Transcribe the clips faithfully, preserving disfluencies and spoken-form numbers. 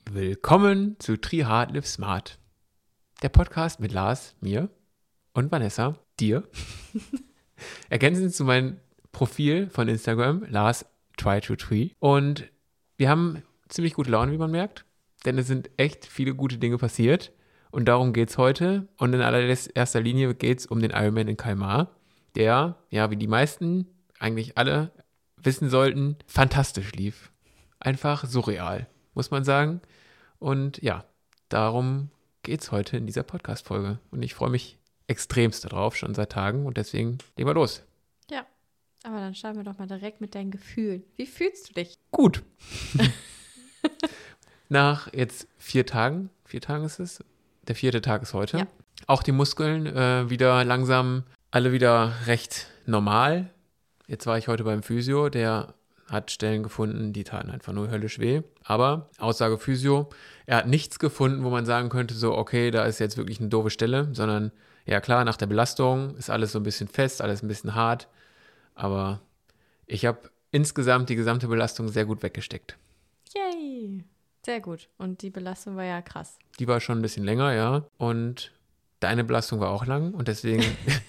Willkommen zu Tri Hard Live Smart, der Podcast mit Lars, mir und Vanessa, dir. Ergänzend zu meinem Profil von Instagram, Lars Try to Tree. Und wir haben ziemlich gute Laune, wie man merkt, denn es sind echt viele gute Dinge passiert. Und darum geht es heute. Und in allererster Linie geht es um den Ironman in Kalmar, der, ja, wie die meisten, eigentlich alle wissen sollten, fantastisch lief. Einfach surreal, muss man sagen. Und ja, darum geht es heute in dieser Podcast-Folge. Und ich freue mich extremst darauf, schon seit Tagen. Und deswegen legen wir los. Ja, aber dann starten wir doch mal direkt mit deinen Gefühlen. Wie fühlst du dich? Gut. Nach jetzt vier Tagen, vier Tagen ist es, der vierte Tag ist heute. Ja. Auch die Muskeln äh, wieder langsam, alle wieder recht normal. Jetzt war ich heute beim Physio, der hat Stellen gefunden, die taten einfach nur höllisch weh. Aber Aussage Physio, er hat nichts gefunden, wo man sagen könnte, so okay, da ist jetzt wirklich eine doofe Stelle, sondern ja klar, nach der Belastung ist alles so ein bisschen fest, alles ein bisschen hart. Aber ich habe insgesamt die gesamte Belastung sehr gut weggesteckt. Yay! Sehr gut. Und die Belastung war ja krass. Die war schon ein bisschen länger, ja. Und deine Belastung war auch lang. Und deswegen,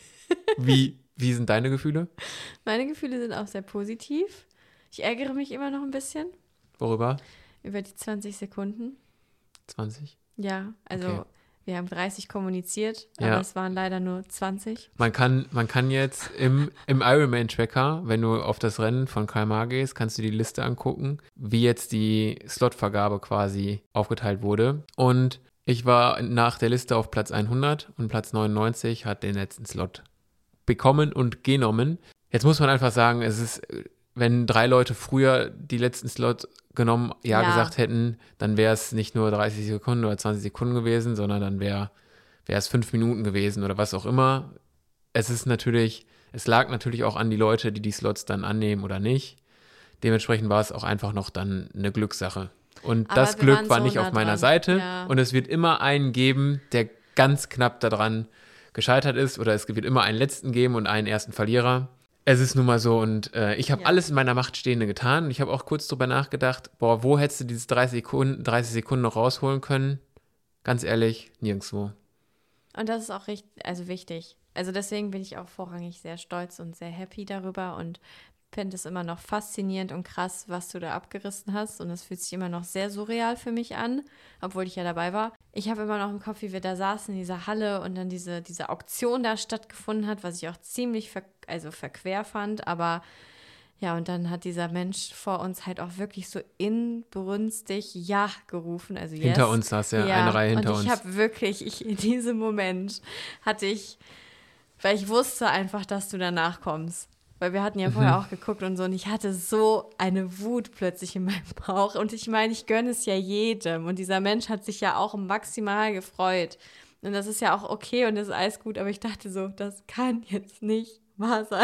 wie, wie sind deine Gefühle? Meine Gefühle sind auch sehr positiv. Ich ärgere mich immer noch ein bisschen. Worüber? Über die zwanzig Sekunden. zwanzig? Ja, also Okay. Wir haben dreißig kommuniziert, Ja. aber es waren leider nur zwanzig. Man kann, man kann jetzt im, im Ironman-Tracker, wenn du auf das Rennen von Kalmar gehst, kannst du die Liste angucken, wie jetzt die Slotvergabe quasi aufgeteilt wurde. Und ich war nach der Liste auf Platz hundert und Platz neunundneunzig hat den letzten Slot bekommen und genommen. Jetzt muss man einfach sagen, es ist, wenn drei Leute früher die letzten Slot genommen, ja, Ja. gesagt hätten, dann wäre es nicht nur dreißig Sekunden oder zwanzig Sekunden gewesen, sondern dann wäre wäre es fünf Minuten gewesen oder was auch immer. Es ist natürlich, es lag natürlich auch an die Leute, die die Slots dann annehmen oder nicht. Dementsprechend war es auch einfach noch dann eine Glückssache. Und Aber das wir Glück waren war so nicht nah auf meiner dran. Seite. Ja. Und es wird immer einen geben, der ganz knapp daran gescheitert ist. Oder es wird immer einen letzten geben und einen ersten Verlierer. Es ist nun mal so. Und äh, ich habe Ja. alles in meiner Macht Stehende getan. Und ich habe auch kurz drüber nachgedacht, boah, wo hättest du diese dreißig Sekunden, dreißig Sekunden noch rausholen können? Ganz ehrlich, nirgendwo. Und das ist auch richtig, also wichtig. Also deswegen bin ich auch vorrangig sehr stolz und sehr happy darüber und finde es immer noch faszinierend und krass, was du da abgerissen hast. Und es fühlt sich immer noch sehr surreal für mich an, obwohl ich ja dabei war. Ich habe immer noch im Kopf, wie wir da saßen in dieser Halle und dann diese, diese Auktion da stattgefunden hat, was ich auch ziemlich ver, also verquer fand. Aber ja, und dann hat dieser Mensch vor uns halt auch wirklich so inbrünstig Ja gerufen. Also yes. Hinter uns saß ja, eine Reihe hinter und uns. ich habe wirklich, ich, in diesem Moment hatte ich, weil ich wusste einfach, dass du danach kommst. Weil wir hatten ja vorher auch geguckt und so. Und ich hatte so eine Wut plötzlich in meinem Bauch. Und ich meine, ich gönne es ja jedem. Und dieser Mensch hat sich ja auch maximal gefreut. Und das ist ja auch okay und das ist alles gut. Aber ich dachte so, das kann jetzt nicht wahr sein.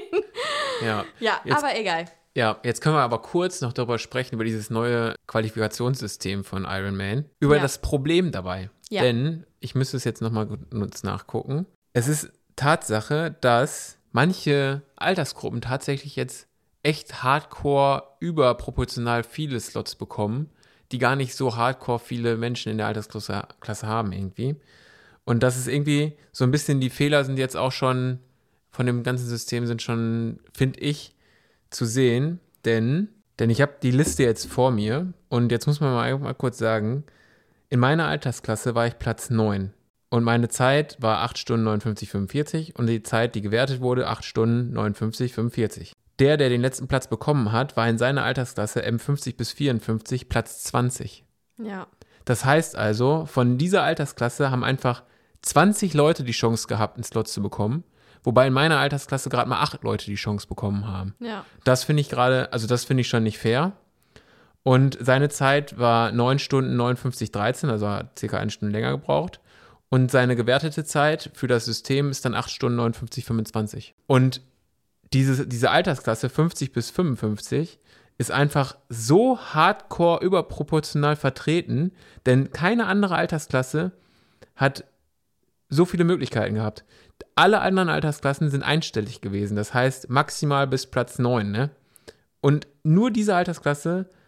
Ja, Ja, jetzt, aber egal. ja, jetzt können wir aber kurz noch darüber sprechen, über dieses neue Qualifikationssystem von Ironman. Über Ja. das Problem dabei. Ja. Denn, ich müsste es jetzt nochmal kurz nachgucken. Es ist Tatsache, dass manche Altersgruppen tatsächlich jetzt echt hardcore überproportional viele Slots bekommen, die gar nicht so hardcore viele Menschen in der Altersklasse Klasse haben irgendwie. Und das ist irgendwie so ein bisschen, die Fehler sind jetzt auch schon von dem ganzen System sind schon, finde ich, zu sehen. Denn, denn ich habe die Liste jetzt vor mir und jetzt muss man mal, mal kurz sagen, in meiner Altersklasse war ich Platz neun. Und meine Zeit war acht Stunden neunundfünfzig fünfundvierzig und die Zeit, die gewertet wurde, acht Stunden neunundfünfzig fünfundvierzig. Der, der den letzten Platz bekommen hat, war in seiner Altersklasse M fünfzig bis vierundfünfzig Platz zwanzig. Ja. Das heißt also, von dieser Altersklasse haben einfach zwanzig Leute die Chance gehabt, einen Slot zu bekommen, wobei in meiner Altersklasse gerade mal acht Leute die Chance bekommen haben. Ja. Das finde ich gerade, also das finde ich schon nicht fair. Und seine Zeit war neun Stunden neunundfünfzig dreizehn, also hat circa eine Stunde länger gebraucht. Und seine gewertete Zeit für das System ist dann acht Stunden neunundfünfzig fünfundzwanzig. Und diese, diese Altersklasse fünfzig bis fünfundfünfzig ist einfach so hardcore überproportional vertreten, denn keine andere Altersklasse hat so viele Möglichkeiten gehabt. Alle anderen Altersklassen sind einstellig gewesen, das heißt maximal bis Platz neun. Ne? Und nur diese Altersklasse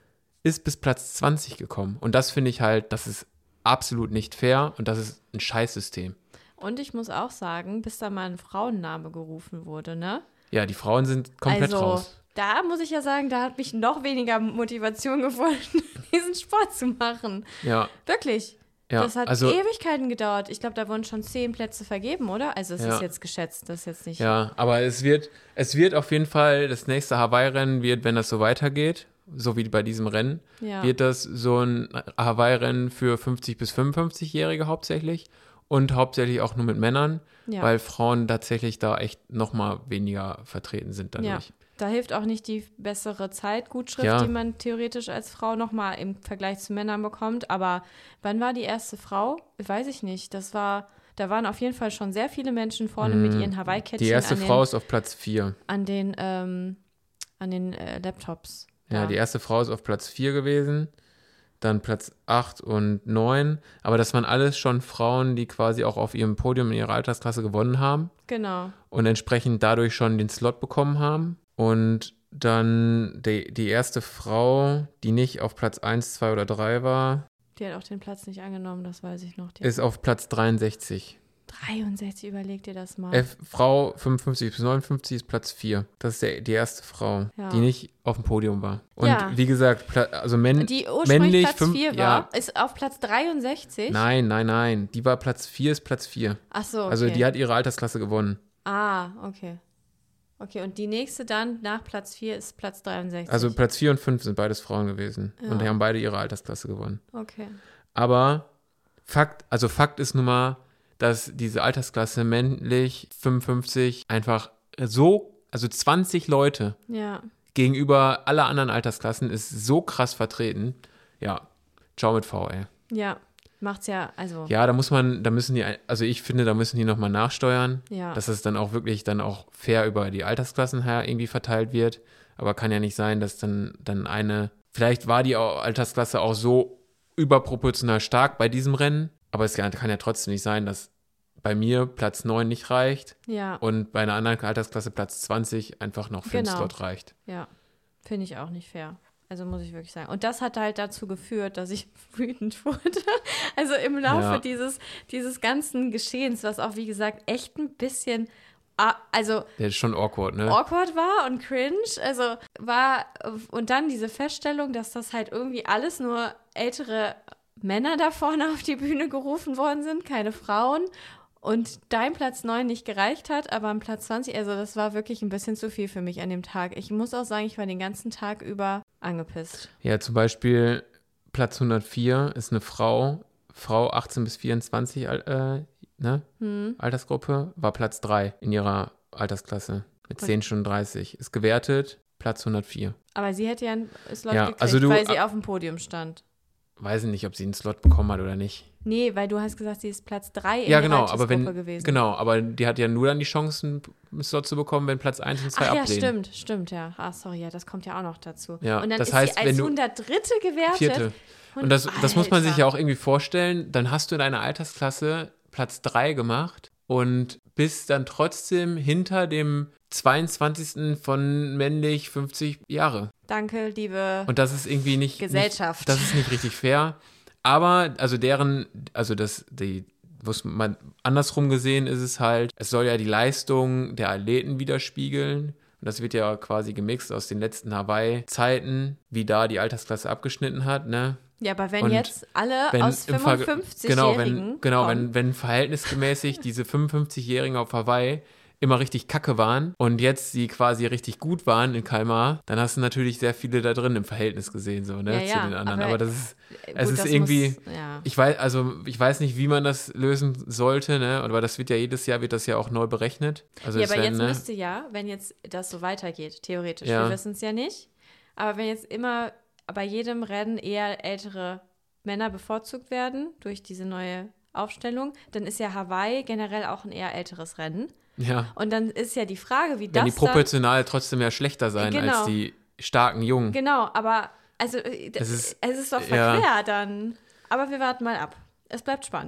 ist bis Platz zwanzig gekommen. Und das finde ich halt, das ist absolut nicht fair und das ist ein Scheißsystem. Und ich muss auch sagen, bis da mal ein Frauenname gerufen wurde, ne? Ja, die Frauen sind komplett also, raus. Da muss ich ja sagen, da hat mich noch weniger Motivation gefunden, diesen Sport zu machen. Ja. Wirklich. Ja, das hat also, Ewigkeiten gedauert. Ich glaube, da wurden schon zehn Plätze vergeben, oder? Also es ja. ist jetzt geschätzt, das ist jetzt nicht... Ja, aber es wird, es wird auf jeden Fall, das nächste Hawaii-Rennen wird, wenn das so weitergeht, so wie bei diesem Rennen, ja. wird das so ein Hawaii-Rennen für fünfzig- bis fünfundfünfzig-Jährige hauptsächlich und hauptsächlich auch nur mit Männern, ja. weil Frauen tatsächlich da echt noch mal weniger vertreten sind dadurch. Ja. Da hilft auch nicht die bessere Zeitgutschrift, ja. die man theoretisch als Frau nochmal im Vergleich zu Männern bekommt. Aber wann war die erste Frau? Weiß ich nicht. Das war, da waren auf jeden Fall schon sehr viele Menschen vorne mm, mit ihren Hawaii-Kettchen. Die erste an Frau den, ist auf Platz vier. An den, ähm, an den äh, Laptops. Ja, da. die erste Frau ist auf Platz vier gewesen. Dann Platz acht und neun. Aber das waren alles schon Frauen, die quasi auch auf ihrem Podium in ihrer Altersklasse gewonnen haben. Genau. Und entsprechend dadurch schon den Slot bekommen haben. Und dann die, die erste Frau, die nicht auf Platz eins, zwei oder drei war. Die hat auch den Platz nicht angenommen, das weiß ich noch. Die ist auf Platz dreiundsechzig. dreiundsechzig, überleg dir das mal. F, Frau fünfundfünfzig bis neunundfünfzig ist Platz vier. Das ist der, die erste Frau, ja. die nicht auf dem Podium war. Und ja. wie gesagt, Pla- also männ, die ursprünglich männlich Platz fünf, vier war, ja. ist auf Platz dreiundsechzig? Nein, nein, nein. Die war Platz vier, ist Platz vier. Ach so, okay. Also die hat ihre Altersklasse gewonnen. Ah, okay. Okay, und die nächste dann nach Platz vier ist Platz dreiundsechzig. Also Platz vier und fünf sind beides Frauen gewesen. Ja. Und die haben beide ihre Altersklasse gewonnen. Okay. Aber Fakt, also Fakt ist nun mal, dass diese Altersklasse männlich fünfundfünfzig einfach so, also zwanzig Leute ja. gegenüber aller anderen Altersklassen ist so krass vertreten. Ja, ciao mit V, ey. Ja, macht's ja, also. Ja, da muss man, da müssen die, also ich finde, da müssen die nochmal nachsteuern, ja. dass es dann auch wirklich dann auch fair über die Altersklassen her irgendwie verteilt wird. Aber kann ja nicht sein, dass dann, dann eine, vielleicht war die Altersklasse auch so überproportional stark bei diesem Rennen, aber es kann, kann ja trotzdem nicht sein, dass bei mir Platz neun nicht reicht ja. und bei einer anderen Altersklasse Platz zwanzig einfach noch für genau. den Slot reicht. Ja, finde ich auch nicht fair. Also muss ich wirklich sagen. Und das hat halt dazu geführt, dass ich wütend wurde. Also im Laufe Ja. dieses, dieses ganzen Geschehens, was auch, wie gesagt, echt ein bisschen, also Der ist schon awkward, ne? awkward war und cringe. Also war, und dann diese Feststellung, dass das halt irgendwie alles nur ältere Männer da vorne auf die Bühne gerufen worden sind, keine Frauen. Und dein Platz neun nicht gereicht hat, aber am Platz zwanzig, also das war wirklich ein bisschen zu viel für mich an dem Tag. Ich muss auch sagen, ich war den ganzen Tag über angepisst. Ja, zum Beispiel Platz hundertvier ist eine Frau, Frau achtzehn bis vierundzwanzig, äh, ne? Hm. Altersgruppe, war Platz drei in ihrer Altersklasse mit zehn Stunden dreißig. Ist gewertet, Platz hundertvier. Aber sie hätte ja einen Slot Ja, gekriegt, also du- weil sie auf dem Podium stand. Weiß ich nicht, ob sie einen Slot bekommen hat oder nicht. Nee, weil du hast gesagt, sie ist Platz drei in Ja, der genau, aber Altersgruppe wenn, gewesen. genau, aber die hat ja nur dann die Chance, einen Slot zu bekommen, wenn Platz eins und zwei Ach ja, ablehnen. stimmt, stimmt, ja. Ah, sorry, ja, das kommt ja auch noch dazu. Ja, und dann das ist heißt, sie als wenn du- hundertdritte gewertet. Vierte. Und das, das muss man sich ja auch irgendwie vorstellen. Dann hast du in deiner Altersklasse Platz drei gemacht und bist dann trotzdem hinter dem zweiundzwanzigsten von männlich fünfzig Jahre. Danke, liebe Und das ist irgendwie nicht, Gesellschaft. Nicht, das ist nicht richtig fair. Aber, also deren, also das, die, was man andersrum gesehen ist es halt, es soll ja die Leistung der Athleten widerspiegeln. Und das wird ja quasi gemixt aus den letzten Hawaii-Zeiten, wie da die Altersklasse abgeschnitten hat, ne? Ja, aber wenn Und jetzt alle wenn aus im Ver- fünfundfünfzigjährigen genau, wenn, genau, kommen, wenn, wenn verhältnismäßig diese fünfundfünfzigjährigen auf Hawaii immer richtig kacke waren und jetzt sie quasi richtig gut waren in Kalmar, dann hast du natürlich sehr viele da drin im Verhältnis gesehen, so, ne, Ja, zu ja, den anderen. aber- Aber, das ist, gut, es ist das irgendwie, muss, ja. ich weiß, also ich weiß nicht, wie man das lösen sollte, ne, aber das wird ja jedes Jahr, wird das ja auch neu berechnet. Also Ja, es aber werden, jetzt ne, müsste ja, wenn jetzt das so weitergeht, theoretisch, Ja. wir wissen es ja nicht, aber wenn jetzt immer bei jedem Rennen eher ältere Männer bevorzugt werden durch diese neue Aufstellung, dann ist ja Hawaii generell auch ein eher älteres Rennen. ja, Und dann ist ja die Frage, wie wenn die das dann... proportional trotzdem ja schlechter sein Genau. als die starken Jungen. Genau, aber also äh, Es ist- es ist doch ja. verquer dann. Aber wir warten mal ab. Es bleibt spannend.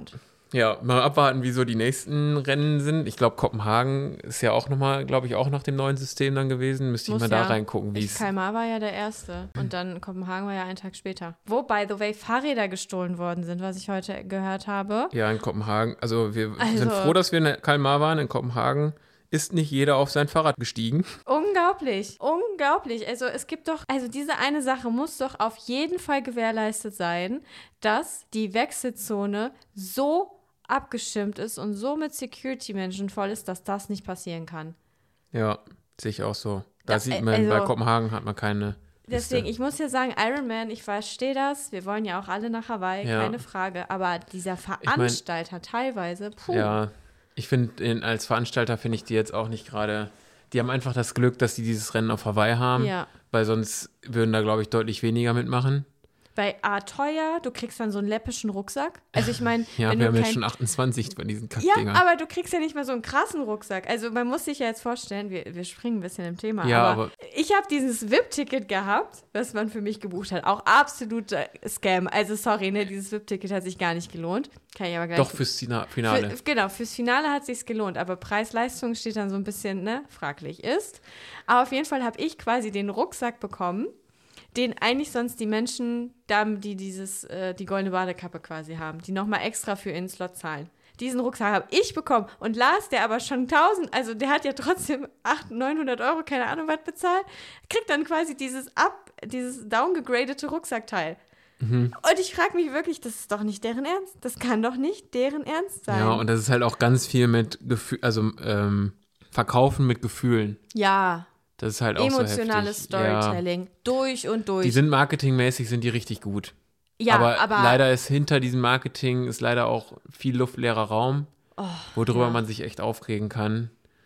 Ja, mal abwarten, wie so die nächsten Rennen sind. Ich glaube, Kopenhagen ist ja auch nochmal, glaube ich, auch nach dem neuen System dann gewesen. Müsste ich Muss mal ja. da reingucken, wie es... Kalmar war ja der Erste und dann Kopenhagen war ja einen Tag später. Wo, by the way, Fahrräder gestohlen worden sind, was ich heute gehört habe. Ja, in Kopenhagen. Also wir Also, sind froh, dass wir in Kalmar waren. In Kopenhagen ist nicht jeder auf sein Fahrrad gestiegen. Unglaublich, unglaublich. Also es gibt doch, also diese eine Sache muss doch auf jeden Fall gewährleistet sein, dass die Wechselzone so abgeschirmt ist und so mit Security-Menschen voll ist, dass das nicht passieren kann. Ja, sehe ich auch so. Da Ja, sieht man, also, bei Kopenhagen hat man keine Deswegen, Liste. ich muss ja sagen, Ironman, ich verstehe das, wir wollen ja auch alle nach Hawaii, Ja. keine Frage, aber dieser Veranstalter ich mein, teilweise, puh. Ja, ich finde, als Veranstalter finde ich die jetzt auch nicht gerade, die haben einfach das Glück, dass die dieses Rennen auf Hawaii haben, Ja. weil sonst würden da, glaube ich, deutlich weniger mitmachen. Bei A teuer, du kriegst dann so einen läppischen Rucksack. Also ich meine, Ja, wenn wir du haben kein, jetzt schon achtundzwanzig von diesen Ja, Kackdingern. aber du kriegst ja nicht mal so einen krassen Rucksack. Also man muss sich ja jetzt vorstellen, wir, wir springen ein bisschen im Thema, Ja, aber, aber- ich habe dieses V I P-Ticket gehabt, was man für mich gebucht hat. Auch absoluter Scam. Also sorry, ne, dieses V I P-Ticket hat sich gar nicht gelohnt. Kann ich aber gleich... Doch, fürs Fina- Finale. Für, genau, fürs Finale hat es sich gelohnt, aber Preis-Leistung steht dann so ein bisschen, ne, fraglich ist. Aber auf jeden Fall habe ich quasi den Rucksack bekommen, den eigentlich sonst die Menschen, die dieses, äh, die goldene Badekappe quasi haben, die nochmal extra für ihren Slot zahlen. Diesen Rucksack habe ich bekommen. Und Lars, der aber schon tausend, also der hat ja trotzdem achthundert, neunhundert Euro, keine Ahnung was bezahlt, kriegt dann quasi dieses ab, dieses downgegradete Rucksackteil. Mhm. Und ich frage mich wirklich, das ist doch nicht deren Ernst. Das kann doch nicht deren Ernst sein. Ja, und das ist halt auch ganz viel mit Gefühl, also ähm, Verkaufen mit Gefühlen. Ja. Das ist halt auch Emotionales so heftig. Storytelling. Ja. Durch und durch. Die sind marketingmäßig, sind die richtig gut. ja, aber, aber leider ist hinter diesem Marketing ist leider auch viel luftleerer Raum, oh, worüber ja. man sich echt aufregen kann.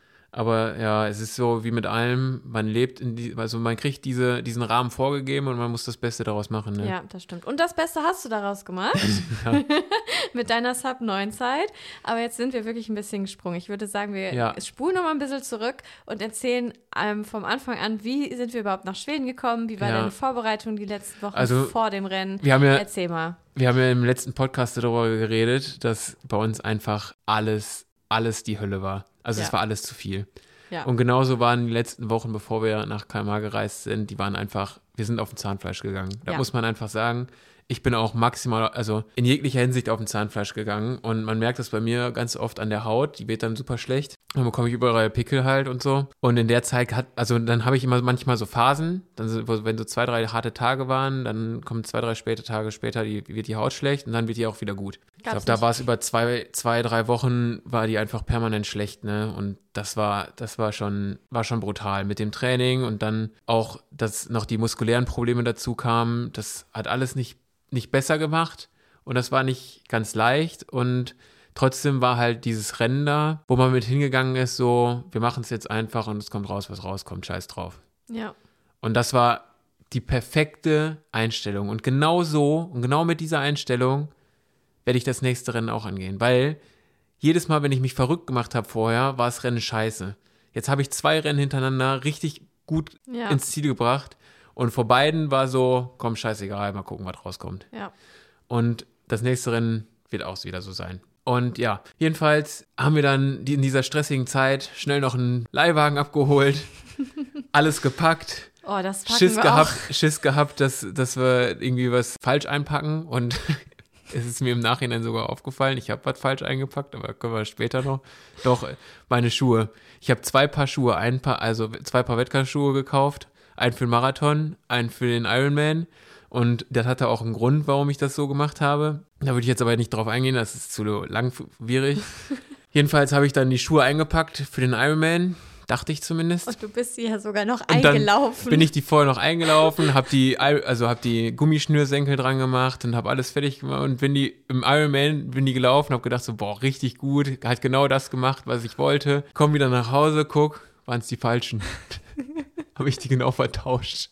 Aber ja, es ist so wie mit allem, man lebt in die, also man kriegt diese, diesen Rahmen vorgegeben und man muss das Beste daraus machen. Ne? Ja, das stimmt. Und das Beste hast du daraus gemacht. Ja. Mit deiner Sub neun Zeit. Aber jetzt sind wir wirklich ein bisschen gesprungen. Ich würde sagen, wir Ja. spulen nochmal ein bisschen zurück und erzählen ähm, vom Anfang an, wie sind wir überhaupt nach Schweden gekommen? Wie war Ja. deine Vorbereitung die letzten Wochen Also, vor dem Rennen? Wir haben ja, Erzähl mal. wir haben ja im letzten Podcast darüber geredet, dass bei uns einfach alles, alles die Hölle war. Also Ja. es war alles zu viel. Ja. Und genauso waren die letzten Wochen, bevor wir nach Kalmar gereist sind, die waren einfach, wir sind auf dem Zahnfleisch gegangen. Da Ja. muss man einfach sagen, ich bin auch maximal, also in jeglicher Hinsicht auf dem Zahnfleisch gegangen. Und man merkt das bei mir ganz oft an der Haut, die wird dann super schlecht. Dann bekomme ich überall Pickel halt und so. Und in der Zeit hat, also dann habe ich immer manchmal so Phasen, dann so, wenn so zwei, drei harte Tage waren, dann kommen zwei, drei späte Tage später, die, wird die Haut schlecht und dann wird die auch wieder gut. Ich Gab's glaube, da nicht. war es über zwei, zwei, drei Wochen, war die einfach permanent schlecht, ne? Und das war, das war schon, war schon brutal mit dem Training und dann auch, dass noch die muskulären Probleme dazu kamen. Das hat alles nicht, nicht besser gemacht und das war nicht ganz leicht und trotzdem war halt dieses Rennen da, wo man mit hingegangen ist, so, wir machen es jetzt einfach und es kommt raus, was rauskommt, scheiß drauf. Ja. Und das war die perfekte Einstellung. Und genau so und genau mit dieser Einstellung werde ich das nächste Rennen auch angehen. Weil jedes Mal, wenn ich mich verrückt gemacht habe vorher, war das Rennen scheiße. Jetzt habe ich zwei Rennen hintereinander richtig gut Ja. ins Ziel gebracht. Und vor beiden war so, komm, scheißegal, mal gucken, was rauskommt. Ja. Und das nächste Rennen wird auch wieder so sein. Und ja, jedenfalls haben wir dann die- in dieser stressigen Zeit schnell noch einen Leihwagen abgeholt, alles gepackt, Oh, das packen Schiss wir gehabt, auch. Schiss gehabt, dass, dass wir irgendwie was falsch einpacken und es ist mir im Nachhinein sogar aufgefallen, ich habe was falsch eingepackt, aber können wir später noch. Doch, meine Schuhe. Ich habe zwei Paar Schuhe, ein Paar, also zwei Paar Wettkampfschuhe gekauft, einen für den Marathon, einen für den Ironman und das hatte auch einen Grund, warum ich das so gemacht habe. Da würde ich jetzt aber nicht drauf eingehen, das ist zu langwierig. Jedenfalls habe ich dann die Schuhe eingepackt für den Ironman, dachte ich zumindest. Und du bist ja sogar noch Und dann eingelaufen. bin ich die vorher noch eingelaufen, habe die, also hab die Gummischnürsenkel dran gemacht und habe alles fertig gemacht und bin die im Ironman bin die gelaufen, habe gedacht so, boah, richtig gut, hat genau das gemacht, was ich wollte. Komm wieder nach Hause, guck, waren es die falschen. Habe ich die genau vertauscht.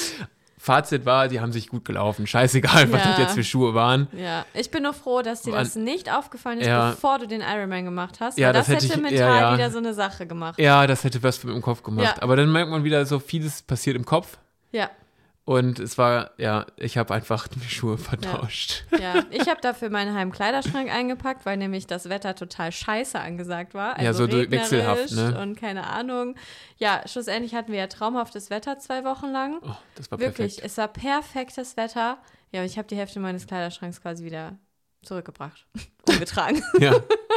Fazit war, die haben sich gut gelaufen. Scheißegal, was Ja. das jetzt für Schuhe waren. Ja, ich bin nur froh, dass dir Wann- das nicht aufgefallen ist, Ja. bevor du den Ironman gemacht hast. Ja, weil das das, hätte hätte ich- mental ja, ja. wieder so eine Sache gemacht. Ja, das hätte was mit dem Kopf gemacht. Ja. Aber dann merkt man wieder, so vieles passiert im Kopf. Ja. Und es war, ja, ich habe einfach die Schuhe vertauscht. Ja, ja. Ich habe dafür meinen Heimkleiderschrank eingepackt, weil nämlich das Wetter total scheiße angesagt war. Also ja, so regnerisch wechselhaft, ne? Und keine Ahnung. Ja, schlussendlich hatten wir ja traumhaftes Wetter zwei Wochen lang. Oh, das war Wirklich, perfekt. es war perfektes Wetter. Ja, und ich habe die Hälfte meines Kleiderschranks quasi wieder zurückgebracht, umgetragen. Ja.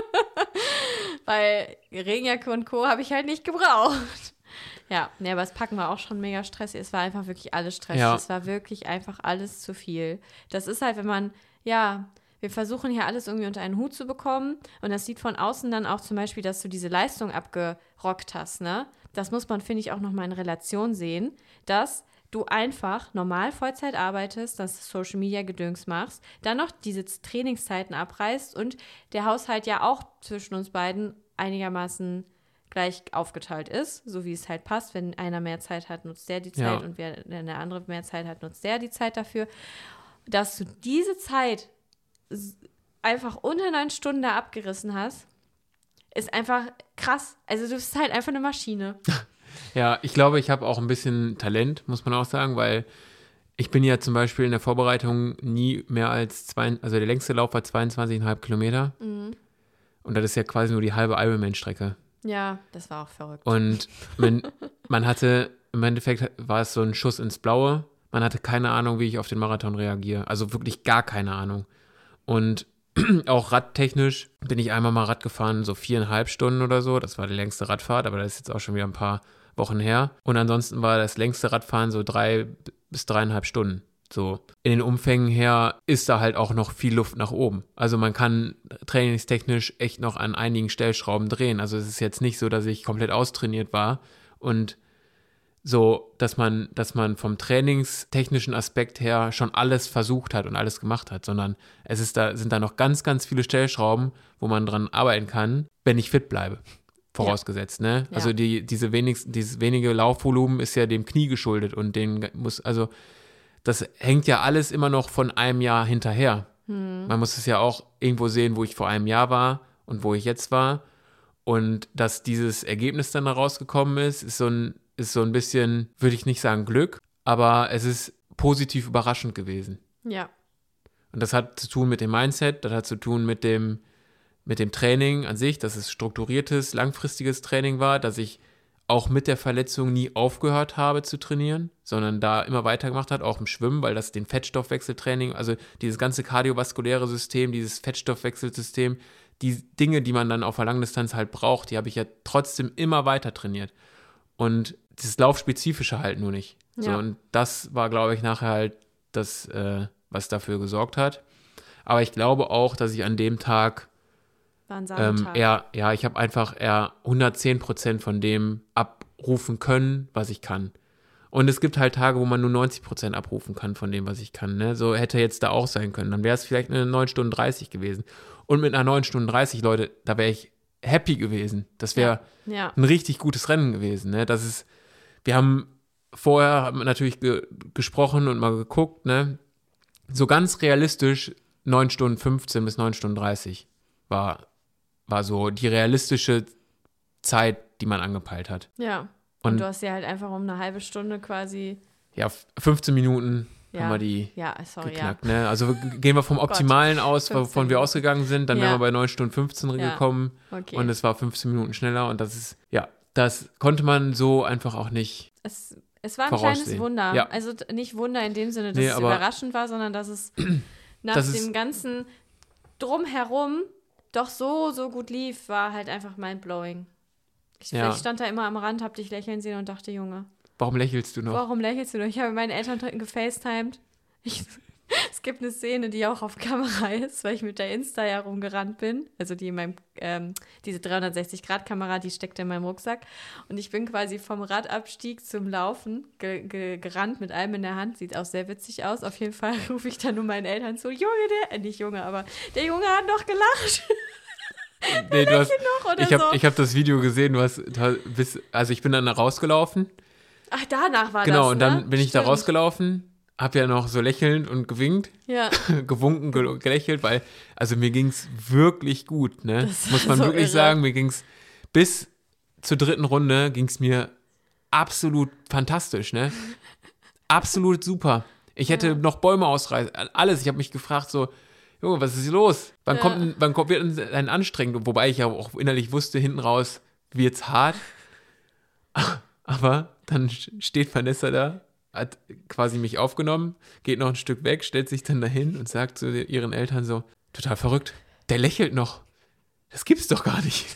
Weil Regenjacke und Co. habe ich halt nicht gebraucht. Ja, nee, aber das Packen war auch schon mega stressig. Es war einfach wirklich alles stressig. Ja. Es war wirklich einfach alles zu viel. Das ist halt, wenn man, ja, wir versuchen hier alles irgendwie unter einen Hut zu bekommen. Und das sieht von außen dann auch zum Beispiel, dass du diese Leistung abgerockt hast, ne? Das muss man, finde ich, auch nochmal in Relation sehen, dass du einfach normal Vollzeit arbeitest, das Social-Media-Gedöns machst, dann noch diese Trainingszeiten abreißt und der Haushalt ja auch zwischen uns beiden einigermaßen gleich aufgeteilt ist, so wie es halt passt. Wenn einer mehr Zeit hat, nutzt der die Zeit Ja. und wer, wenn der andere mehr Zeit hat, nutzt der die Zeit dafür. Dass du diese Zeit s- einfach unter neun Stunden da abgerissen hast, ist einfach krass. Also du bist halt einfach eine Maschine. Ja, ich glaube, ich habe auch ein bisschen Talent, muss man auch sagen, weil ich bin ja zum Beispiel in der Vorbereitung nie mehr als zwei, also der längste Lauf war zweiundzwanzig Komma fünf Kilometer. Mhm. Und das ist ja quasi nur die halbe Ironman-Strecke. Ja, das war auch verrückt. Und man, man hatte, im Endeffekt war es so ein Schuss ins Blaue. Man hatte keine Ahnung, wie ich auf den Marathon reagiere. Also wirklich gar keine Ahnung. Und auch radtechnisch bin ich einmal mal Rad gefahren, so viereinhalb Stunden oder so. Das war die längste Radfahrt, aber das ist jetzt auch schon wieder ein paar Wochen her. Und ansonsten war das längste Radfahren so drei bis dreieinhalb Stunden. So, in den Umfängen her ist da halt auch noch viel Luft nach oben. Also man kann trainingstechnisch echt noch an einigen Stellschrauben drehen. Also es ist jetzt nicht so, dass ich komplett austrainiert war und so, dass man, dass man vom trainingstechnischen Aspekt her schon alles versucht hat und alles gemacht hat, sondern es ist da, sind da noch ganz, ganz viele Stellschrauben, wo man dran arbeiten kann, wenn ich fit bleibe. Vorausgesetzt, ne? Ja. Also die, diese wenigst, dieses wenige Laufvolumen ist ja dem Knie geschuldet und den muss, also das hängt ja alles immer noch von einem Jahr hinterher. Hm. Man muss es ja auch irgendwo sehen, wo ich vor einem Jahr war und wo ich jetzt war. Und dass dieses Ergebnis dann da rausgekommen ist, ist so ein, ist so ein bisschen, würde ich nicht sagen Glück, aber es ist positiv überraschend gewesen. Ja. Und das hat zu tun mit dem Mindset, das hat zu tun mit dem, mit dem Training an sich, dass es strukturiertes, langfristiges Training war, dass ich auch mit der Verletzung nie aufgehört habe zu trainieren, sondern da immer weitergemacht hat, auch im Schwimmen, weil das den Fettstoffwechseltraining, also dieses ganze kardiovaskuläre System, dieses Fettstoffwechselsystem, die Dinge, die man dann auf der Langdistanz halt braucht, die habe ich ja trotzdem immer weiter trainiert. Und das Laufspezifische halt nur nicht. So, Ja. und das war, glaube ich, nachher halt das, äh, was dafür gesorgt hat. Aber ich glaube auch, dass ich an dem Tag War ein ähm, Sahnetag. eher, ja, ich habe einfach eher hundertzehn Prozent von dem abrufen können, was ich kann. Und es gibt halt Tage, wo man nur neunzig Prozent abrufen kann von dem, was ich kann. Ne? So hätte jetzt da auch sein können. Dann wäre es vielleicht eine neun Stunden dreißig gewesen. Und mit einer neun Stunden dreißig, Leute, da wäre ich happy gewesen. Das wäre Ja. ein richtig gutes Rennen gewesen. Ne? Das ist, wir haben vorher haben wir natürlich ge gesprochen und mal geguckt, ne? So ganz realistisch neun Stunden fünfzehn bis neun Stunden dreißig war, war so die realistische Zeit, die man angepeilt hat. Ja. Und, Und du hast ja halt einfach um eine halbe Stunde quasi. ja, fünfzehn Minuten Ja. haben wir die Ja, sorry, geknackt. Ne? Also g- gehen wir vom Optimalen aus, fünfzehn wovon wir Minuten. ausgegangen sind, dann Ja. wären wir bei neun Stunden fünfzehn Ja. gekommen ja. Okay. und es war fünfzehn Minuten schneller und das ist, ja, das konnte man so einfach auch nicht. Es, es war ein kleines voraussehen. Wunder. Ja. Also t- nicht Wunder in dem Sinne, dass Nee, es aber- überraschend war, sondern dass es nach Das dem ist- ganzen Drumherum doch so, so gut lief, war halt einfach mindblowing. Ich, Ja. ich stand da immer am Rand, hab dich lächeln sehen und dachte, Junge, Warum lächelst du noch? warum lächelst du noch? Ich habe mit meinen Eltern gefacetimed. Ich, es gibt eine Szene, die auch auf Kamera ist, weil ich mit der Insta ja rumgerannt bin. Also die in meinem, ähm, diese dreihundertsechzig Grad Kamera, die steckt in meinem Rucksack. Und ich bin quasi vom Radabstieg zum Laufen ge ge gerannt mit allem in der Hand. Sieht auch sehr witzig aus. Auf jeden Fall rufe ich dann nur meinen Eltern zu, Junge, der, äh, nicht Junge, aber der Junge hat noch gelacht. Nee, du hast, noch oder ich habe so. ich hab das Video gesehen, du hast, du hast bist, also ich bin dann da rausgelaufen. Ach, danach war Genau, das, und dann ne? bin ich da Stimmt. rausgelaufen, hab ja noch so lächelnd und gewinkt, Ja, gewunken, ge gelächelt, weil, also mir ging's wirklich gut, ne? Das Muss war man so wirklich irre. sagen, mir ging's bis zur dritten Runde ging's mir absolut fantastisch, ne? absolut super. Ich hätte Ja. noch Bäume ausreißen, alles. Ich habe mich gefragt so, Junge, was ist hier los? Wann Ja. kommt, ein- wann kommt, wird ein, ein anstrengend? Wobei ich ja auch innerlich wusste, hinten raus wird's hart. Aber dann steht Vanessa da, hat quasi mich aufgenommen, geht noch ein Stück weg, stellt sich dann dahin und sagt zu ihren Eltern so, total verrückt, der lächelt noch. Das gibt's doch gar nicht.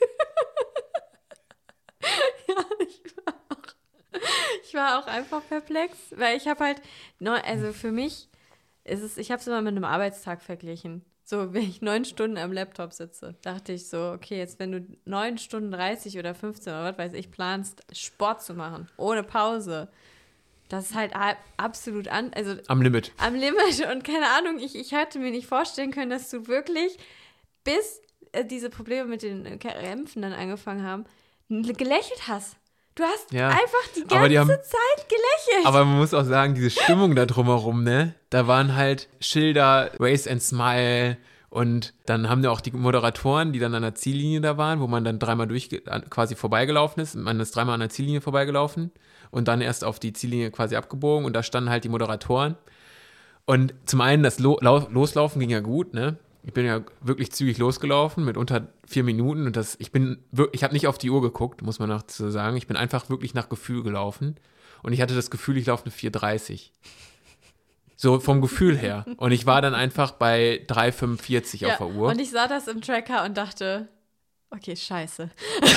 Ich war auch einfach perplex, weil ich habe halt, neu, also für mich ist es, ich habe es immer mit einem Arbeitstag verglichen. So, wenn ich neun Stunden am Laptop sitze, dachte ich so, okay, jetzt wenn du neun Stunden dreißig oder fünfzehn oder was weiß ich planst, Sport zu machen, ohne Pause, das ist halt a- absolut an, also Am Limit. am Limit und keine Ahnung, ich, ich hätte mir nicht vorstellen können, dass du wirklich, bis äh, diese Probleme mit den Krämpfen dann angefangen haben, n- gelächelt hast. Du hast Ja, einfach die aber die ganze haben- Zeit gelächelt. Aber man muss auch sagen, diese Stimmung da drumherum, ne? Da waren halt Schilder, Race and Smile und dann haben ja auch die Moderatoren, die dann an der Ziellinie da waren, wo man dann dreimal durch quasi vorbeigelaufen ist. Man ist dreimal an der Ziellinie vorbeigelaufen und dann erst auf die Ziellinie quasi abgebogen und da standen halt die Moderatoren. Und zum einen, das Lo- Lau- Loslaufen ging ja gut, ne? Ich bin ja wirklich zügig losgelaufen mit unter vier Minuten und das, ich bin, wir- ich habe nicht auf die Uhr geguckt, muss man noch so sagen. Ich bin einfach wirklich nach Gefühl gelaufen und ich hatte das Gefühl, ich laufe eine vier dreißig. So vom Gefühl her. Und ich war dann einfach bei drei fünfundvierzig Ja, auf der Uhr. und ich sah das im Tracker und dachte, okay, scheiße.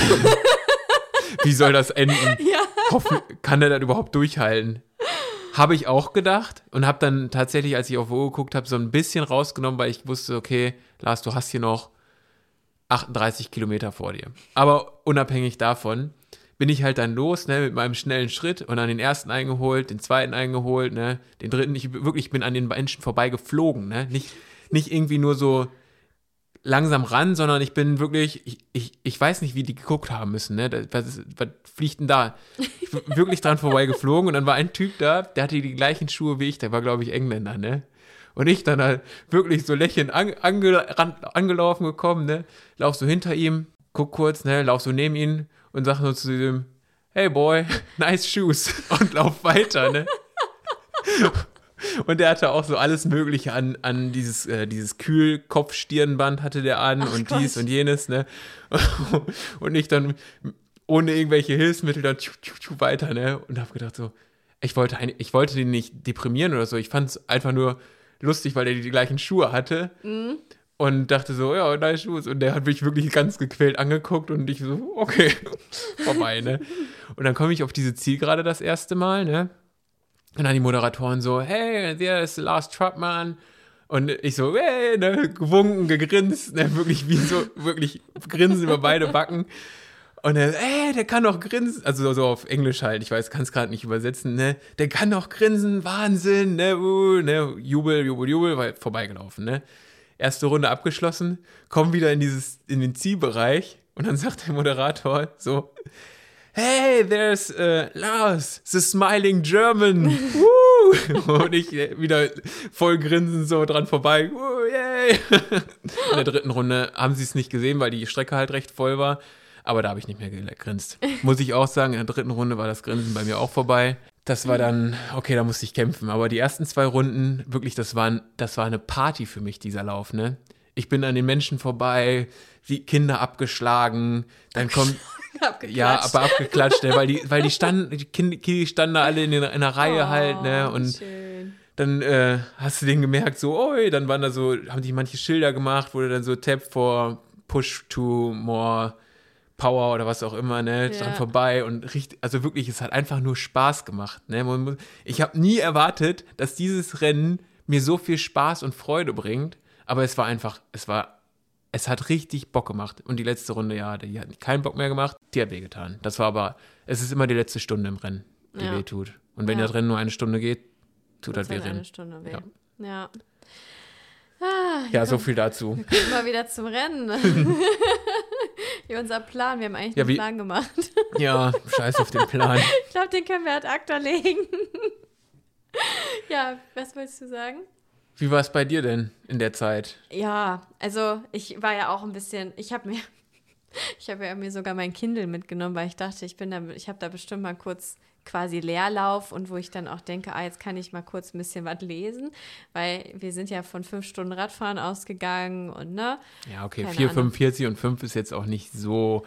Wie soll das enden? Ja. Hoffen, kann der das überhaupt durchhalten? Habe ich auch gedacht und habe dann tatsächlich, als ich auf die Uhr geguckt habe, so ein bisschen rausgenommen, weil ich wusste, okay, Lars, du hast hier noch achtunddreißig Kilometer vor dir. Aber unabhängig davon bin ich halt dann los, ne, mit meinem schnellen Schritt und dann den ersten eingeholt, den zweiten eingeholt, ne, den dritten, ich wirklich bin an den Menschen vorbeigeflogen, ne, nicht, nicht irgendwie nur so langsam ran, sondern ich bin wirklich, ich, ich, ich weiß nicht, wie die geguckt haben müssen, ne, das, was, ist, was fliegt denn da? Ich bin wirklich dran vorbeigeflogen und dann war ein Typ da, der hatte die gleichen Schuhe wie ich, der war, glaube ich, Engländer, ne, und ich dann halt wirklich so lächelnd an, ange, ran, angelaufen gekommen, ne, lauf so hinter ihm, guck kurz, ne, lauf so neben ihn und sag nur zu ihm, hey boy, nice shoes und lauf weiter, ne. Und der hatte auch so alles Mögliche an, an dieses, äh, dieses Kühlkopfstirnband hatte der an Ach und Gott. dies und jenes, ne. Und ich dann ohne irgendwelche Hilfsmittel dann tschu, tschu, tschu weiter, ne. Und hab gedacht so, ich wollte, ein, ich wollte den nicht deprimieren oder so, ich fand es einfach nur lustig, weil der die gleichen Schuhe hatte. Mhm. Und dachte so, ja, nice Shoes. Und der hat mich wirklich ganz gequält angeguckt und ich so, okay, vorbei, ne. Und dann komme ich auf diese Zielgerade das erste Mal, ne. Und dann die Moderatoren so, hey, there's Lars Trotman. Und ich so, hey, ne, gewunken, gegrinst, ne, wirklich wie so, wirklich grinsen über beide Backen. Und er, ey, der kann doch grinsen, also so, so auf Englisch halt, ich weiß, kann es gerade nicht übersetzen, ne, der kann doch grinsen, Wahnsinn, ne, uh, ne, Jubel, Jubel, Jubel, weil vorbeigelaufen, ne. Erste Runde abgeschlossen, komm wieder in dieses, in den Zielbereich und dann sagt der Moderator so, hey, there's uh, Lars, the smiling German, woo! Und ich äh, wieder voll grinsen so dran vorbei, woo, yay! In der dritten Runde haben sie es nicht gesehen, weil die Strecke halt recht voll war, aber da habe ich nicht mehr gegrinst. Muss ich auch sagen, in der dritten Runde war das Grinsen bei mir auch vorbei. Das war dann, okay, da musste ich kämpfen. Aber die ersten zwei Runden, wirklich, das war, das war eine Party für mich, dieser Lauf, ne? Ich bin an den Menschen vorbei, die Kinder abgeschlagen, dann kommt, Abgeklatscht. ja, aber abgeklatscht, ne? weil die, weil die standen, die Kinder die standen da alle in, der- in einer Reihe Oh, halt, ne? Und schön. dann äh, hast du den gemerkt, so, oi, dann waren da so, haben die manche Schilder gemacht, wurde dann so Tap for Push to more Power oder was auch immer, ne, Ja. dran vorbei und richtig, also wirklich, es hat einfach nur Spaß gemacht, ne, Man muss- ich habe nie erwartet, dass dieses Rennen mir so viel Spaß und Freude bringt, aber es war einfach, es war, es hat richtig Bock gemacht und die letzte Runde, ja, die hat keinen Bock mehr gemacht, die hat wehgetan, das war aber, es ist immer die letzte Stunde im Rennen, die Ja. wehtut und wenn Ja. das Rennen nur eine Stunde geht, tut das Tut's weh halt eine Rennen. Stunde weh. Ja. Ja. Ah, Ja, so viel dazu. wir kommen mal wieder zum Rennen. Ja, unser Plan, wir haben eigentlich Ja, einen wie- Plan gemacht. Ja, scheiß auf den Plan. Ich glaube, den können wir ad acta legen. Ja, was wolltest du sagen? Wie war es bei dir denn in der Zeit? Ja, also ich war ja auch ein bisschen, ich habe mir, ich habe ja mir sogar mein Kindle mitgenommen, weil ich dachte, ich bin da, ich habe da bestimmt mal kurz quasi Leerlauf und wo ich dann auch denke, ah, jetzt kann ich mal kurz ein bisschen was lesen, weil wir sind ja von fünf Stunden Radfahren ausgegangen und ne. Ja, okay, Keine vier Ahnung. fünfundvierzig und fünf ist jetzt auch nicht so